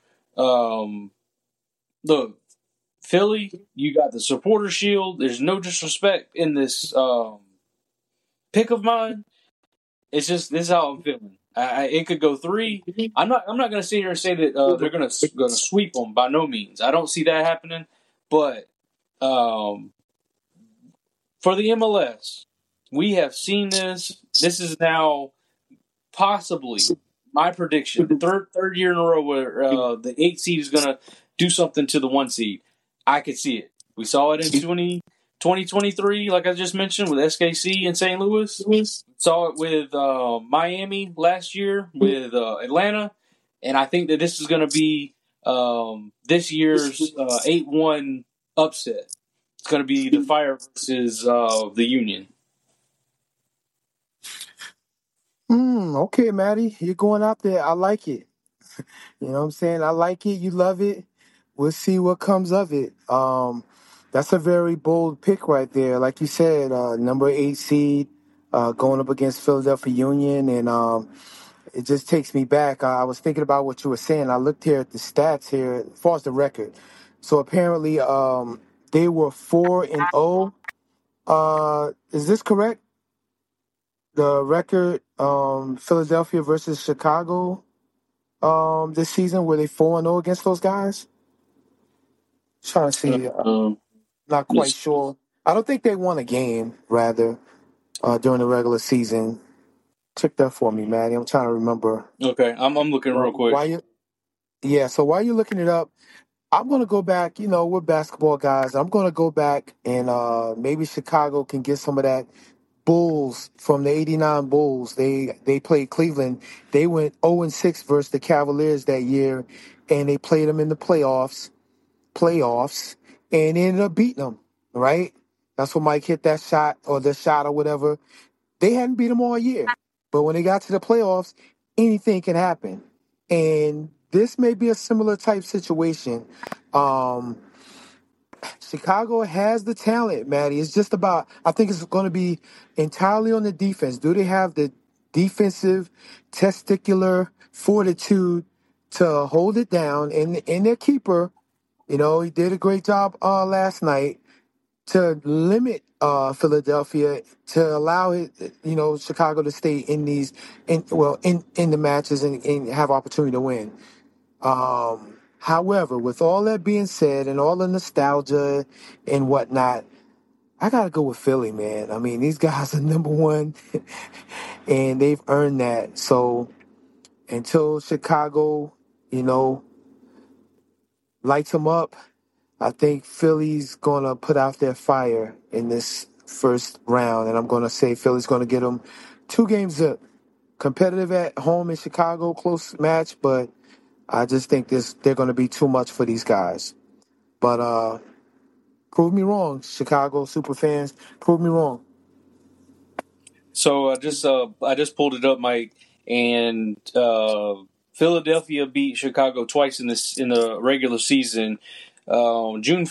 look, Philly, you got the Supporter Shield. There's no disrespect in this pick of mine. It's just this is how I'm feeling. It could go 3. I'm not going to sit here and say that they're going to sweep them by no means. I don't see that happening. But for the MLS, we have seen this. This is now possibly my prediction. Third year in a row where the 8 seed is going to do something to the 1 seed. I could see it. We saw it in 2023, like I just mentioned, with SKC and St. Louis. Saw it with Miami last year, with Atlanta. And I think that this is going to be this year's 8-1 upset. It's going to be the Fire versus the Union. Okay, Maddie, you're going out there. I like it. You know what I'm saying? I like it. You love it. We'll see what comes of it. That's a very bold pick right there. Like you said, number 8 seed going up against Philadelphia Union. And it just takes me back. I was thinking about what you were saying. I looked here at the stats here as far as the record. So apparently they were 4-0. Is this correct? The record, Philadelphia versus Chicago this season, were they 4-0 against those guys? Trying to see. Not quite sure. I don't think they won a game, rather, during the regular season. Check that for me, Maddie. I'm trying to remember. Okay, I'm looking real quick. So while you're looking it up, I'm going to go back. We're basketball guys. I'm going to go back and maybe Chicago can get some of that Bulls from the '89 Bulls. They played Cleveland. They went 0-6 versus the Cavaliers that year, and they played them in the playoffs, and ended up beating them. Right? That's when Mike hit that shot or the shot or whatever. They hadn't beat them all year, but when they got to the playoffs, anything can happen. And this may be a similar type situation. Chicago has the talent, Maddie. It's just about, I think it's going to be entirely on the defense. Do they have the defensive testicular fortitude to hold it down? And their keeper, he did a great job last night to limit Philadelphia, to allow it, Chicago to stay in in the matches and have opportunity to win. However, with all that being said and all the nostalgia and whatnot, I gotta go with Philly, man. I mean, these guys are number one, and they've earned that. So until Chicago, you know, lights them up, I think Philly's gonna put out their fire in this first round, and I'm gonna say Philly's gonna get them 2 games up. Competitive at home in Chicago, close match, but I just think they're gonna be too much for these guys. But prove me wrong, Chicago super fans. Prove me wrong. So I just pulled it up, Mike, and Philadelphia beat Chicago twice in the regular season. June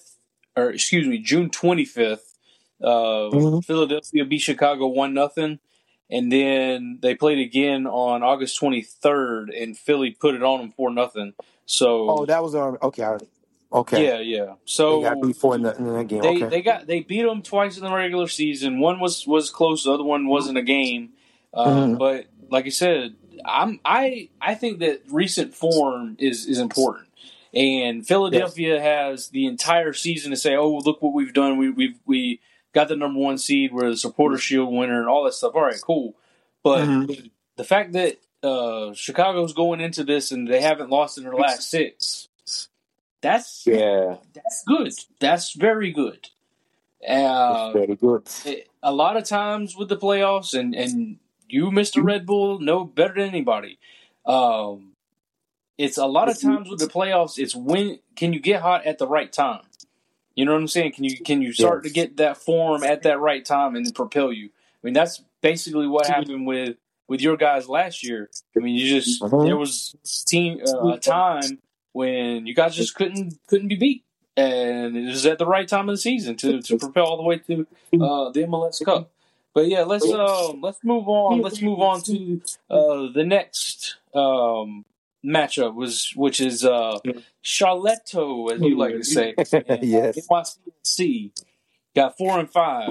25th. Mhm. Philadelphia beat Chicago 1-0, and then they played again on August 23rd, and Philly put it on them 4-0. So Oh, that was okay. Okay, yeah. they got So beat in that game. they Okay. they beat them twice in the regular season. One was close, the other one wasn't a game. Mhm. But like I said, I think that recent form is important, and Yes. Philadelphia has the entire season to say, "Oh, look what we've done. We got the number one seed. We're the Supporter Shield winner, and all that stuff." All right, cool. But Mhm. the fact that Chicago's going into this and they haven't lost in their last six, that's Yeah, that's good. That's very good. it's very good. A lot of times with the playoffs, and you, Mr. Red Bull, know better than anybody. Um, it's a lot of times with the playoffs. It's when can you get hot at the right time? You know what I'm saying? Can you start to Yes. get that form at that right time and then propel you? I mean, that's basically what happened with your guys last year. I mean, there Mhm. was a time when you guys just couldn't be beat, and it was at the right time of the season to propel all the way to the MLS Cup. But yeah, let's move on. Let's move on to the next matchup, which is Charletto, as you like to say, and Yes. NYCFC got 4-5.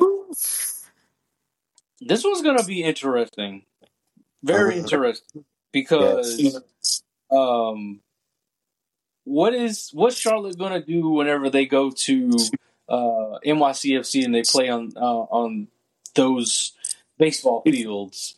This one's going to be interesting, very Mhm. interesting, Yes. because um, what's Charlotte going to do whenever they go to NYCFC and they play on those baseball fields?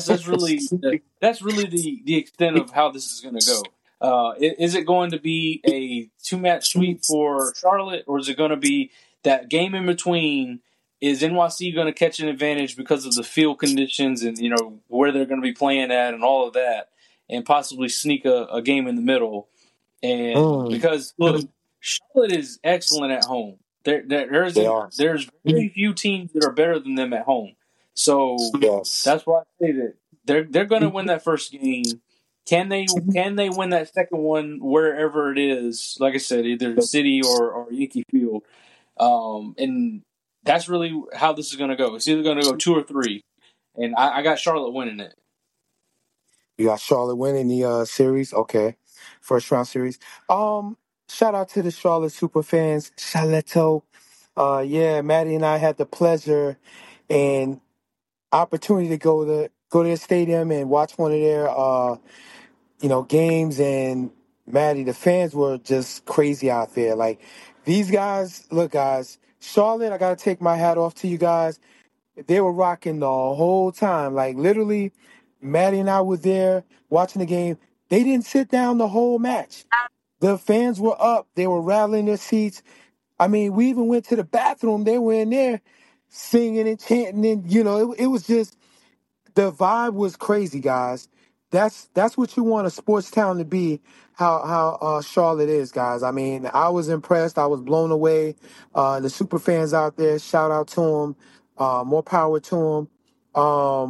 That's really the extent of how this is going to go. Is it going to be a 2-match sweep for Charlotte, or is it going to be that game in between? Is NYC going to catch an advantage because of the field conditions and where they're going to be playing at and all of that, and possibly sneak a game in the middle? And Mm. because look, Charlotte is excellent at home. They are. There's very few teams that are better than them at home. So Yes. that's why I say that they're going to win that first game. Can they win that second one wherever it is? Like I said, either City or Yankee Field. And that's really how this is going to go. It's either going to go 2 or 3, and I got Charlotte winning it. You got Charlotte winning the series. Okay, first round series. Shout out to the Charlotte super fans, Charletto. Yeah, Maddie and I had the pleasure and opportunity to go to the stadium and watch one of their games. And Maddie, the fans were just crazy out there. Like these guys, look, guys, Charlotte. I gotta take my hat off to you guys. They were rocking the whole time. Like literally, Maddie and I were there watching the game. They didn't sit down the whole match. The fans were up. They were rattling their seats. I mean, we even went to the bathroom. They were in there singing and chanting, and it was just the vibe was crazy, guys. That's what you want a sports town to be. How Charlotte is, guys. I mean, I was impressed. I was blown away. The super fans out there, shout out to them. More power to them.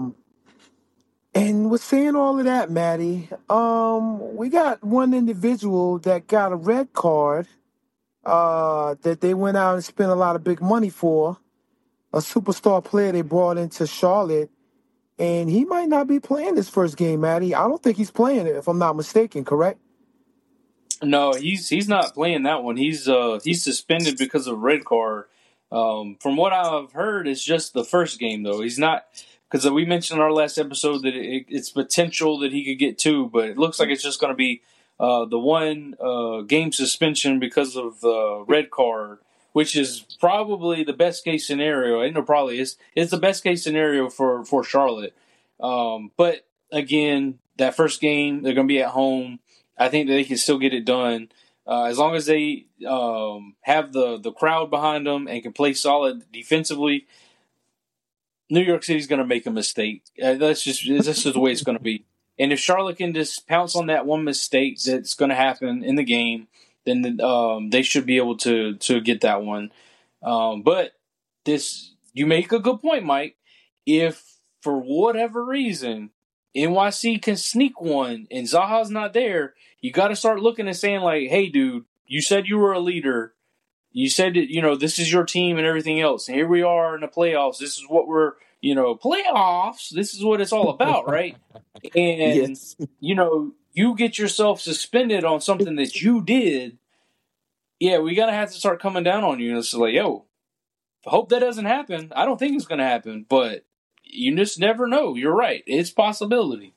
And with saying all of that, Maddie, we got one individual that got a red card. That they went out and spent a lot of big money for. A superstar player they brought into Charlotte. And he might not be playing this first game, Maddie. I don't think he's playing it, if I'm not mistaken, correct? No, he's not playing that one. He's suspended because of red card, From what I've heard, it's just the first game though. He's not, because we mentioned in our last episode that it's potential that he could get 2, but it looks like it's just going to be the one game suspension because of the red card, which is probably the best case scenario. I know probably it's the best case scenario for Charlotte. But again, that first game they're going to be at home. I think that they can still get it done. As long as they have the crowd behind them and can play solid defensively, New York City's going to make a mistake. That's just the way it's going to be. And if Charlotte can just pounce on that one mistake that's going to happen in the game, then they should be able to get that one. But you make a good point, Mike. If for whatever reason NYC can sneak one and Zaha's not there, you got to start looking and saying like, "Hey, dude, you said you were a leader. You said that this is your team and everything else. And here we are in the playoffs. This is what we're playoffs. This is what it's all about, right?" And Yes. you get yourself suspended on something that you did. Yeah, we gotta have to start coming down on you. And it's like, yo, hope that doesn't happen. I don't think it's gonna happen, but you just never know. You're right. It's a possibility.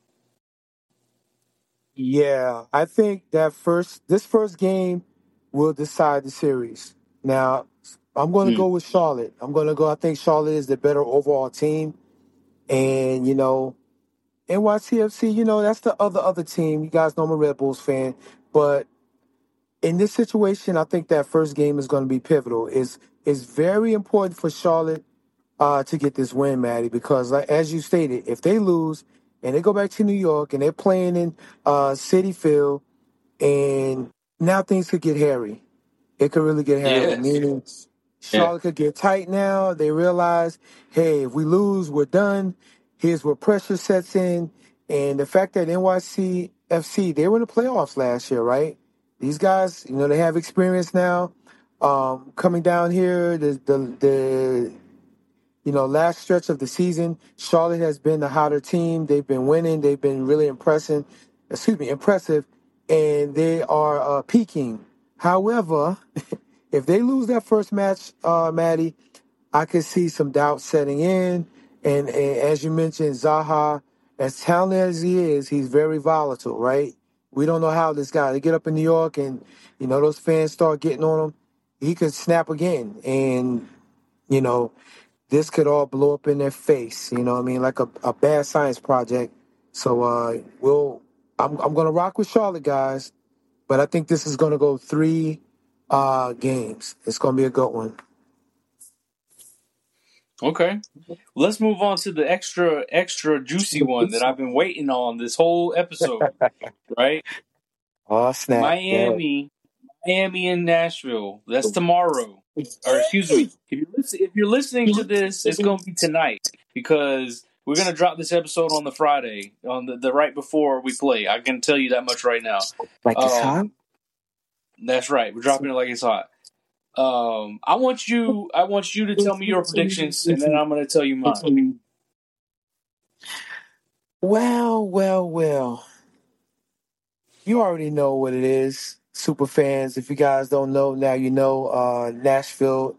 Yeah, I think this first game will decide the series. Now, I'm going to Mm. go with Charlotte. I think Charlotte is the better overall team. And, NYCFC, that's the other team. You guys know I'm a Red Bulls fan. But in this situation, I think that first game is going to be pivotal. It's very important for Charlotte to get this win, Maddie, because as you stated, if they lose and they go back to New York and they're playing in Citi Field, and now things could get hairy. It could really get hairy, Yes. meaning Yeah. Charlotte could get tight now. They realize, hey, if we lose, we're done. Here's where pressure sets in. And the fact that NYCFC, they were in the playoffs last year, right? These guys, they have experience now. Coming down here, the last stretch of the season, Charlotte has been the hotter team. They've been winning. They've been really impressive, and they are peaking. However, if they lose that first match, Maddie, I could see some doubt setting in. And as you mentioned, Zaha, as talented as he is, he's very volatile, right? We don't know how this guy, they get up in New York and, those fans start getting on him. He could snap again. And, this could all blow up in their face, what I mean, like a bad science project. So I'm gonna rock with Charlotte, guys, but I think this is gonna go 3 games. It's gonna be a good one. Okay. Let's move on to the extra juicy one that I've been waiting on this whole episode. Right? Oh snap! Miami and Nashville. That's tomorrow. Or excuse me. If you're listening to this, it's going to be tonight because we're going to drop this episode on the Friday, on the right before we play. I can tell you that much right now. Like it's hot. That's right. We're dropping it like it's hot. I want you to tell me your predictions, and then I'm going to tell you mine. Well. You already know what it is, super fans. If you guys don't know, now you know. Nashville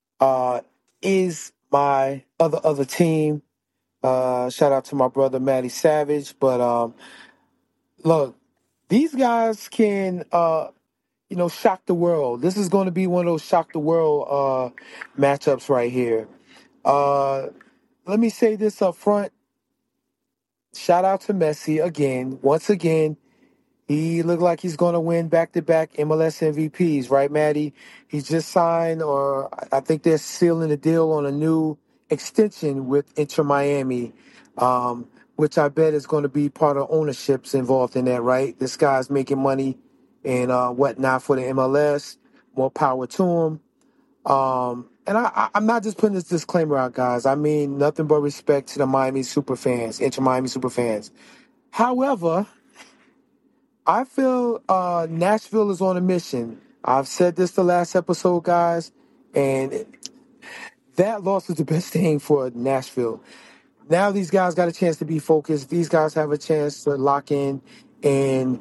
is my other team. Shout out to my brother Matty Savage. But look, these guys can shock the world. This is going to be one of those shock the world matchups right here. Let me say this up front. Shout out to Messi again. Once again, he looked like he's going to win back-to-back MLS MVPs, right, Maddie? He's just signed, or I think they're sealing the deal on a new extension with Inter Miami, which I bet is going to be part of ownerships involved in that, right? This guy's making money and whatnot for the MLS. More power to him. And I'm not just putting this disclaimer out, guys. I mean nothing but respect to the Miami super fans, Inter Miami super fans. However, I feel Nashville is on a mission. I've said this the last episode, guys, and that loss was the best thing for Nashville. Now these guys got a chance to be focused. These guys have a chance to lock in. And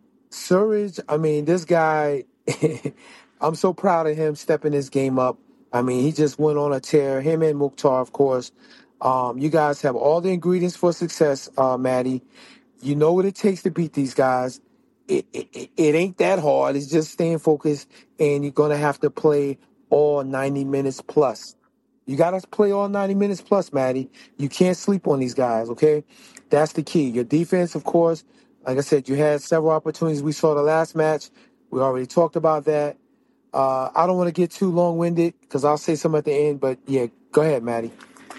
Surridge, I mean, this guy, I'm so proud of him stepping his game up. I mean, he just went on a tear. Him and Mukhtar, of course. You guys have all the ingredients for success, Maddie. You know what it takes to beat these guys. It ain't that hard. It's just staying focused, and you're gonna have to play all 90 minutes plus. You gotta play all 90 minutes plus, Maddie. You can't sleep on these guys, okay? That's the key. Your defense, of course, like I said, you had several opportunities. We saw the last match. We already talked about that. I don't want to get too long-winded because I'll say something at the end, but yeah, go ahead, Maddie.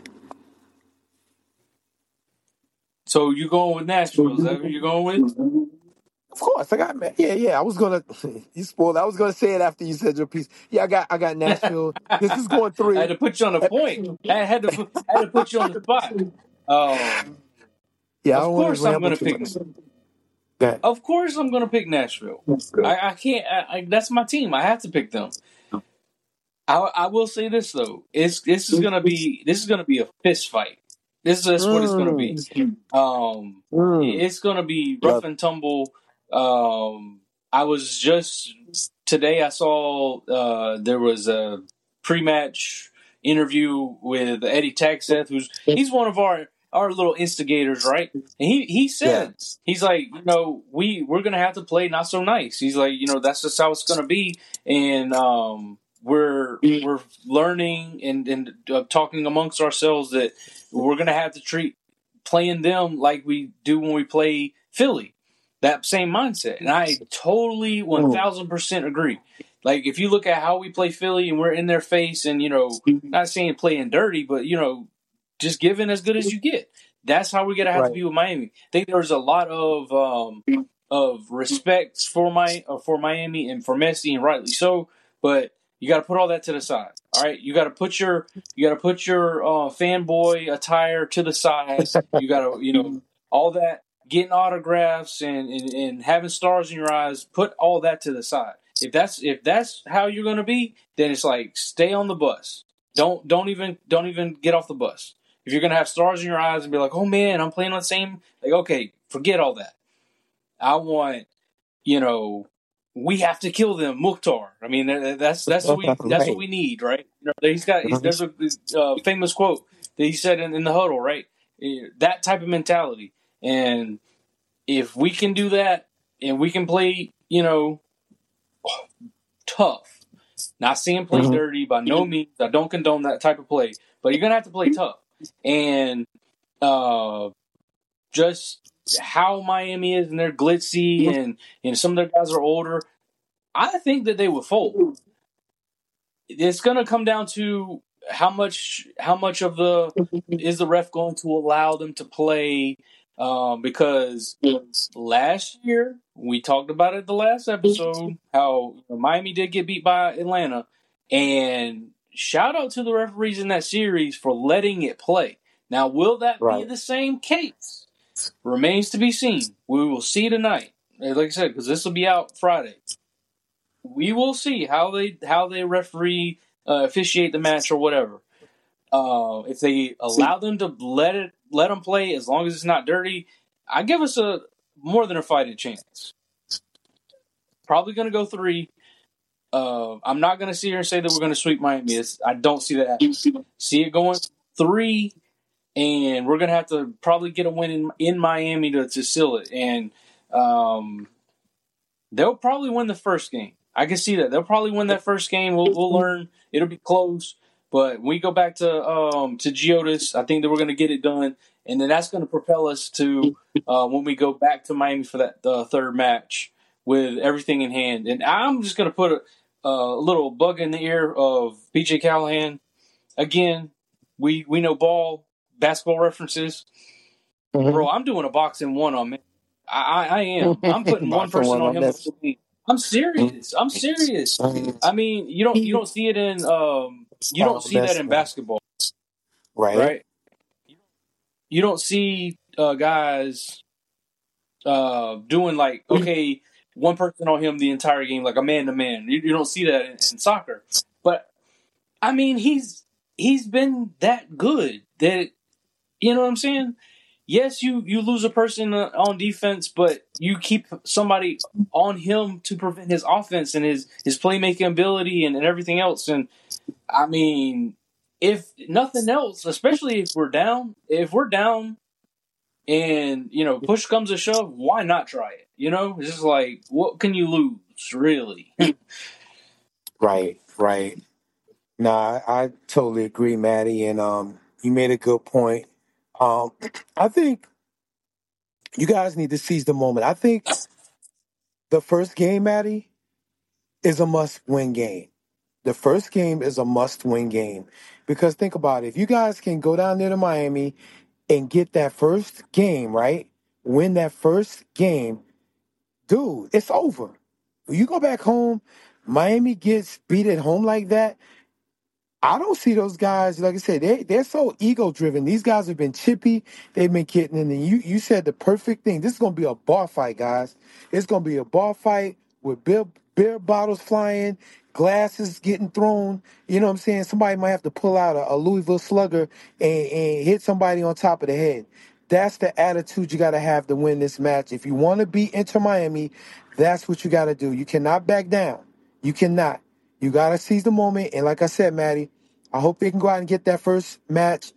So you going with Nashville? Is that who you're going with? Of course, I got yeah. I was gonna you spoiled. I was gonna say it after you said your piece. Yeah, I got Nashville. This is going I had 3. to put you on the point. I had to put you on the spot. Yeah, I Of don't want course to I'm ramble going to too pick. much. Go ahead. Of course I'm going to pick Nashville. I can't. That's my team. I have to pick them. I will say this though. This is going to be a fist fight. This is what it's going to be. It's going to be rough and tumble. I was just today. I saw there was a pre-match interview with Eddie Taxeth, he's one of our little instigators, right? And he said he's like, we're gonna have to play not so nice. He's like, that's just how it's gonna be, and we're learning and talking amongst ourselves that we're gonna have to treat playing them like we do when we play Philly. That same mindset. And I totally 1,000% agree. Like, if you look at how we play Philly and we're in their face and, not saying playing dirty, but, just giving as good as you get. That's how we're going to have to be with Miami. I think there's a lot of respect for Miami and for Messi, and rightly so, but you got to put all that to the side. All right, you got to put your fanboy attire to the side. You got to, all that. Getting autographs and having stars in your eyes, put all that to the side. If that's how you're going to be, then it's like stay on the bus. Don't even get off the bus. If you're going to have stars in your eyes and be like, oh man, I'm playing on the same, like, okay, forget all that. I want, we have to kill them, Mukhtar. I mean, that's what we need, right? There's a famous quote that he said in the huddle, right? That type of mentality. And if we can do that and we can play, tough, not saying play dirty by no means. I don't condone that type of play, but you're going to have to play tough. And just how Miami is and they're glitzy and some of their guys are older, I think that they would fold. It's going to come down to how much of is the ref going to allow them to play. Because last year, we talked about it the last episode, how Miami did get beat by Atlanta. And shout out to the referees in that series for letting it play. Now, will that be the same case? Remains to be seen. We will see tonight. Like I said, because this will be out Friday. We will see how they referee, officiate the match or whatever. If they allow them to let them play as long as it's not dirty, I give us more than a fighting chance. Probably going to go 3. I'm not going to sit here and say that we're going to sweep Miami. I don't see that happening. See it going 3, and we're going to have to probably get a win in Miami to seal it. And they'll probably win the first game. I can see that. They'll probably win that first game. We'll learn. It'll be close. But when we go back to Geodis, I think that we're going to get it done. And then that's going to propel us to when we go back to Miami for that third match with everything in hand. And I'm just going to put a little bug in the ear of B.J. Callahan. Again, we know basketball references. Bro, I'm doing a boxing 1 on me. I am. I'm putting one person on him. I'm serious. I mean, you don't see it in you don't see that in basketball, right? You don't see guys doing like, okay, one person on him the entire game, like a man-to-man. You don't see that in soccer. But I mean, he's been that good that, you know what I'm saying? yes, you lose a person on defense, but you keep somebody on him to prevent his offense and his playmaking ability and everything else. And I mean, if nothing else, especially if we're down and push comes to shove, why not try it? It's just like, what can you lose, really? Right, right. No, I totally agree, Maddie, and you made a good point. Um, I think you guys need to seize the moment. I think the first game, Maddie, is a must-win game. The first game is a must-win game because think about it. If you guys can go down there to Miami and get that first game, right? Win that first game, dude, it's over. You go back home, Miami gets beat at home like that. I don't see those guys, like I said, they're so ego driven. These guys have been chippy. They've been kidding. And you said the perfect thing. This is gonna be a bar fight, guys. It's gonna be a bar fight with beer bottles flying, glasses getting thrown. You know what I'm saying? Somebody might have to pull out a Louisville slugger and hit somebody on top of the head. That's the attitude you gotta have to win this match. If you want to beat Inter Miami, that's what you gotta do. You cannot back down. You cannot. You got to seize the moment. And like I said, Maddie, I hope they can go out and get that first match,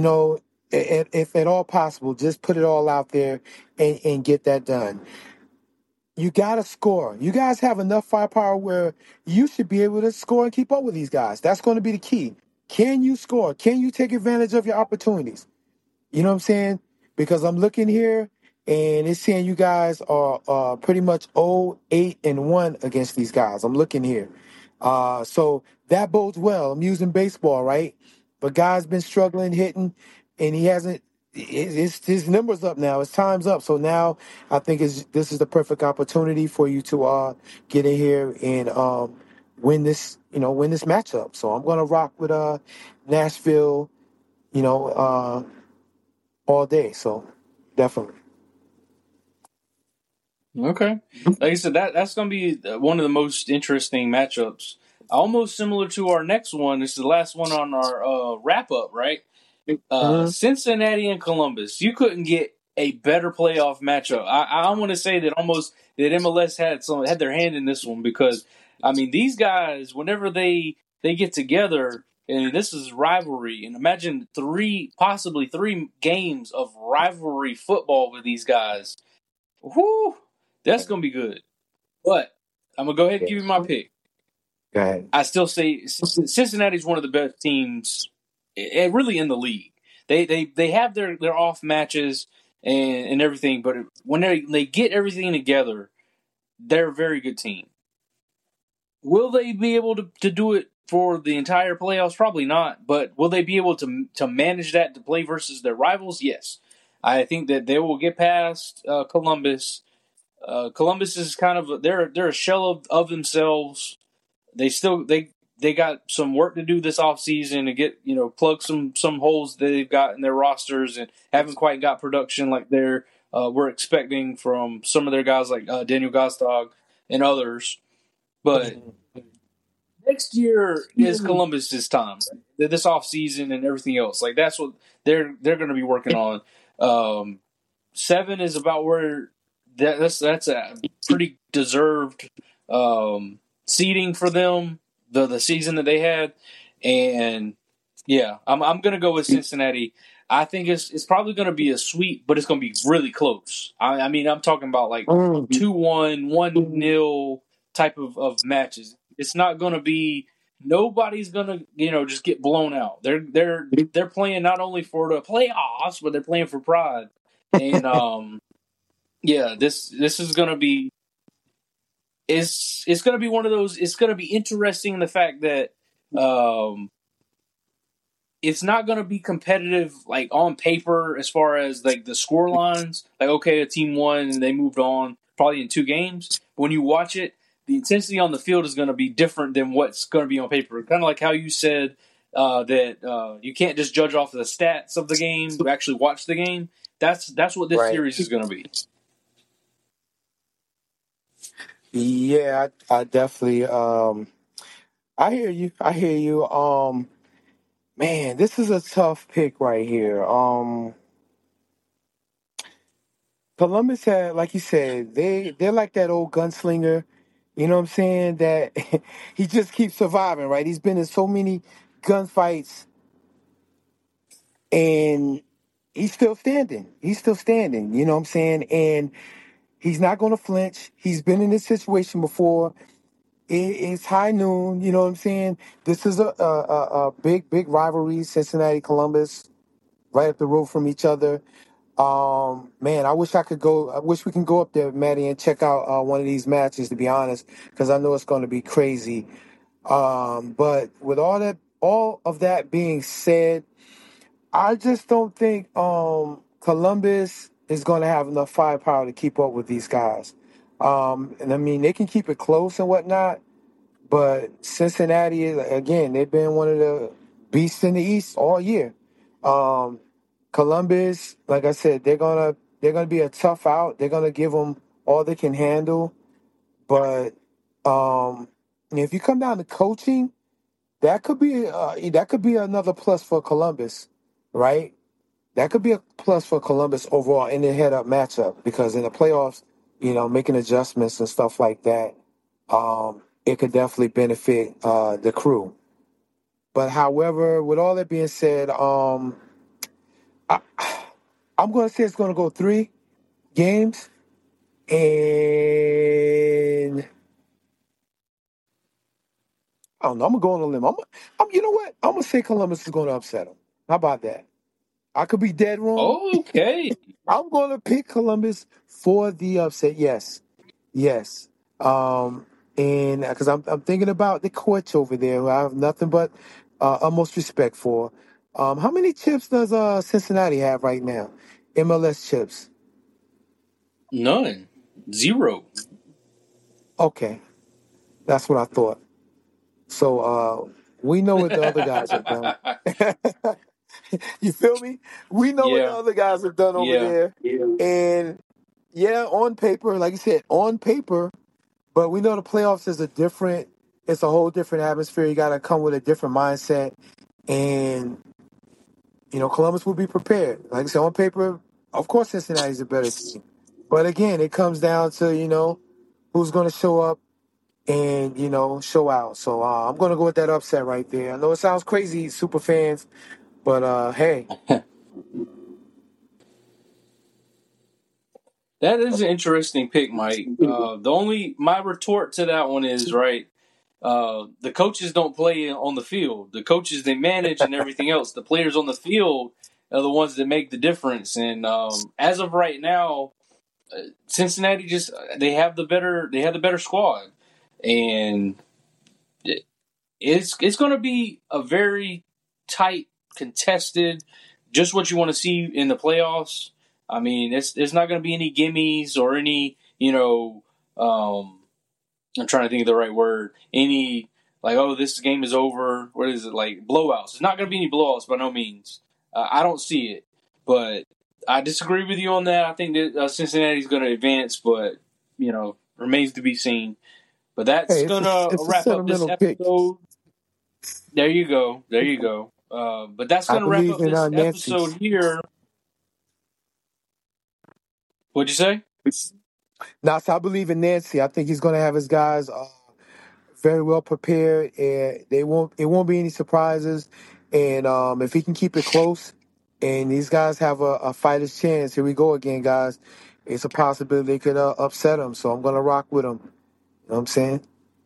if at all possible. Just put it all out there and get that done. You got to score. You guys have enough firepower where you should be able to score and keep up with these guys. That's going to be the key. Can you score? Can you take advantage of your opportunities? You know what I'm saying? Because I'm looking here and it's saying you guys are pretty much 0-8-1 against these guys. I'm looking here. So that bodes well. I'm using baseball, right? But guy's been struggling hitting and he hasn't his numbers up now. His time's up. So now I think this is the perfect opportunity for you to get in here and win this matchup. So I'm gonna rock with Nashville, you know, uh all day. So definitely. Okay, like I said, that's going to be one of the most interesting matchups. Almost similar to our next one. This is the last one on our wrap up, right? Mhm. Cincinnati and Columbus. You couldn't get a better playoff matchup. I want to say that almost that MLS had their hand in this one because I mean these guys whenever they get together and this is rivalry and imagine possibly three games of rivalry football with these guys. Whoo, that's gonna be good. But I'm gonna go ahead and Yeah. give you my pick. Go ahead. I still say Cincinnati's one of the best teams, really in the league. They have their off matches and everything, but when they get everything together, they're a very good team. Will they be able to do it for the entire playoffs? Probably not. But will they be able to manage that to play versus their rivals? Yes. I think that they will get past Columbus. Columbus is kind of they're a shell of themselves. They got some work to do this offseason to get plug some holes that they've got in their rosters and haven't quite got production like we're expecting from some of their guys like Daniel Gostog and others. But next year is Columbus's time. Right? This offseason and everything else, like that's what they're going to be working on. 7 is about where that's a pretty deserved seeding for them the season that they had, and yeah, I'm gonna go with Cincinnati. I think it's probably gonna be a sweep, but it's gonna be really close. I mean, I'm talking about like Mm. 2-1, 1-0 type of matches. It's not gonna be. Nobody's gonna just get blown out. They're playing not only for the playoffs, but they're playing for pride. And yeah, this is gonna be it's gonna be one of those. It's gonna be interesting in the fact that it's not going to be competitive like on paper as far as like the score lines. Like, okay, a team won and they moved on probably in 2 games. But when you watch it, the intensity on the field is going to be different than what's going to be on paper. Kind of like how you said that you can't just judge off of the stats of the game. You actually watch the game. That's what this Right. series is going to be. Yeah, I definitely I hear you. I hear you. Man, this is a tough pick right here. Columbus had, like you said, they're like that old gunslinger. You know what I'm saying? That he just keeps surviving, right? He's been in so many gunfights, and he's still standing. He's still standing. You know what I'm saying? And he's not going to flinch. He's been in this situation before. It's high noon. You know what I'm saying? This is a big rivalry. Cincinnati, Columbus, right up the road from each other. Man, I wish I could go. I wish we can go up there, Maddie, and check out one of these matches. To be honest, because I know it's going to be crazy. But with all of that being said, I just don't think Columbus is going to have enough firepower to keep up with these guys. And I mean, they can keep it close and whatnot, but Cincinnati, again, they've been one of the beasts in the East all year. Um, Columbus, like I said, they're gonna be a tough out. They're gonna give them all they can handle. But if you come down to coaching, that could be another plus for Columbus, right? That could be a plus for Columbus overall in their head-up matchup because in the playoffs, making adjustments and stuff like that, it could definitely benefit the crew. But however, with all that being said, I, I'm going to say it's going to go 3 games, and I don't know. I'm going to go on a limb. You know what? I'm going to say Columbus is going to upset them. How about that? I could be dead wrong. Okay. I'm going to pick Columbus for the upset. Yes. Yes. And because I'm thinking about the coach over there, who I have nothing but utmost respect for. How many chips does Cincinnati have right now? MLS chips. None. 0. Okay, that's what I thought. So we know what the other guys have done. You feel me? We know what the Yeah. other guys have done over Yeah. there. And yeah, on paper, like you said, on paper, but we know the playoffs is it's a whole different atmosphere. You got to come with a different mindset. And, Columbus will be prepared. Like I said, on paper, of course, Cincinnati's a better team. But again, it comes down to, who's going to show up and, show out. So I'm going to go with that upset right there. I know it sounds crazy, super fans, but hey. That is an interesting pick, Mike. My retort to that one is right. The coaches don't play on the field. The coaches, they manage and everything else. The players on the field are the ones that make the difference. And as of right now, Cincinnati they have the better squad, and it's going to be a very tight, contested, just what you want to see in the playoffs. I mean, it's not going to be any gimmies or any, I'm trying to think of the right word. Any, like, oh, this game is over. What is it, like blowouts? It's not going to be any blowouts by no means. I don't see it, but I disagree with you on that. I think that Cincinnati's going to advance, but remains to be seen. But that's Hey, going to it's a wrap up this sentimental pick. episode. There you go. There you go. But that's I going to wrap believe up in this episode Nancy's. here. What'd you say? Now, so I believe in Nancy. I think he's going to have his guys very well prepared, and it won't be any surprises. And if he can keep it close, and these guys have a fighter's chance, here we go again, guys. It's a possibility they could upset him. So I'm going to rock with him. You know what I'm saying?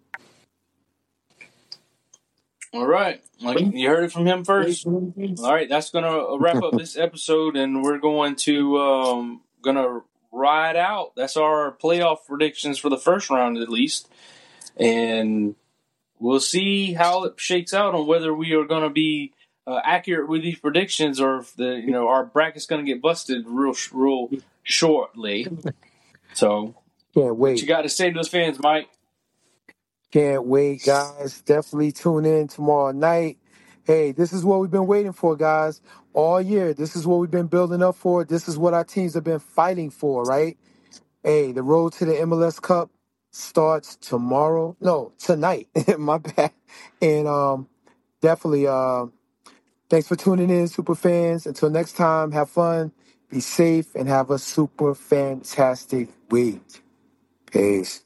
All right. Like you heard it from him first. All right, that's gonna wrap up this episode, and we're going to ride out. That's our playoff predictions for the first round, at least, and we'll see how it shakes out on whether we are going to be accurate with these predictions, or if our bracket's going to get busted real shortly. So, Can't what you wait. got to say to those fans, Mike? Can't wait, guys. Definitely tune in tomorrow night. Hey, this is what we've been waiting for, guys, all year. This is what we've been building up for. This is what our teams have been fighting for, right? Hey, the road to the MLS Cup starts tomorrow. No, tonight. My bad. And definitely thanks for tuning in, super fans. Until next time, have fun, be safe, and have a super fantastic week. Peace.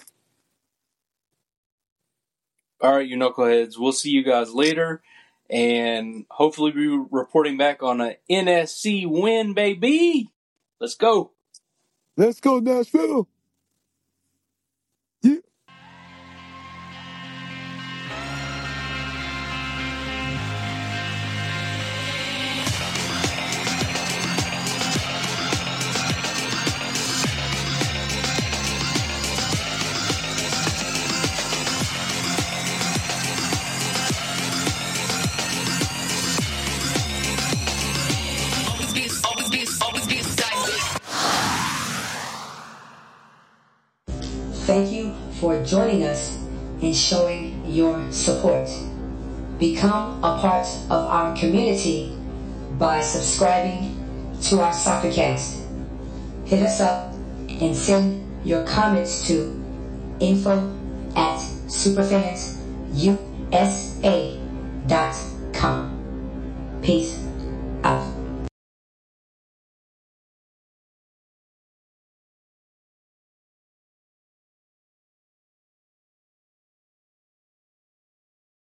All right, you knuckleheads. We'll see you guys later. And hopefully we'll be reporting back on a NSC win, baby. Let's go. Let's go, Nashville. Yeah. Thank you for joining us and showing your support. Become a part of our community by subscribing to our Soccercast. Hit us up and send your comments to info@superfansusa.com. Peace.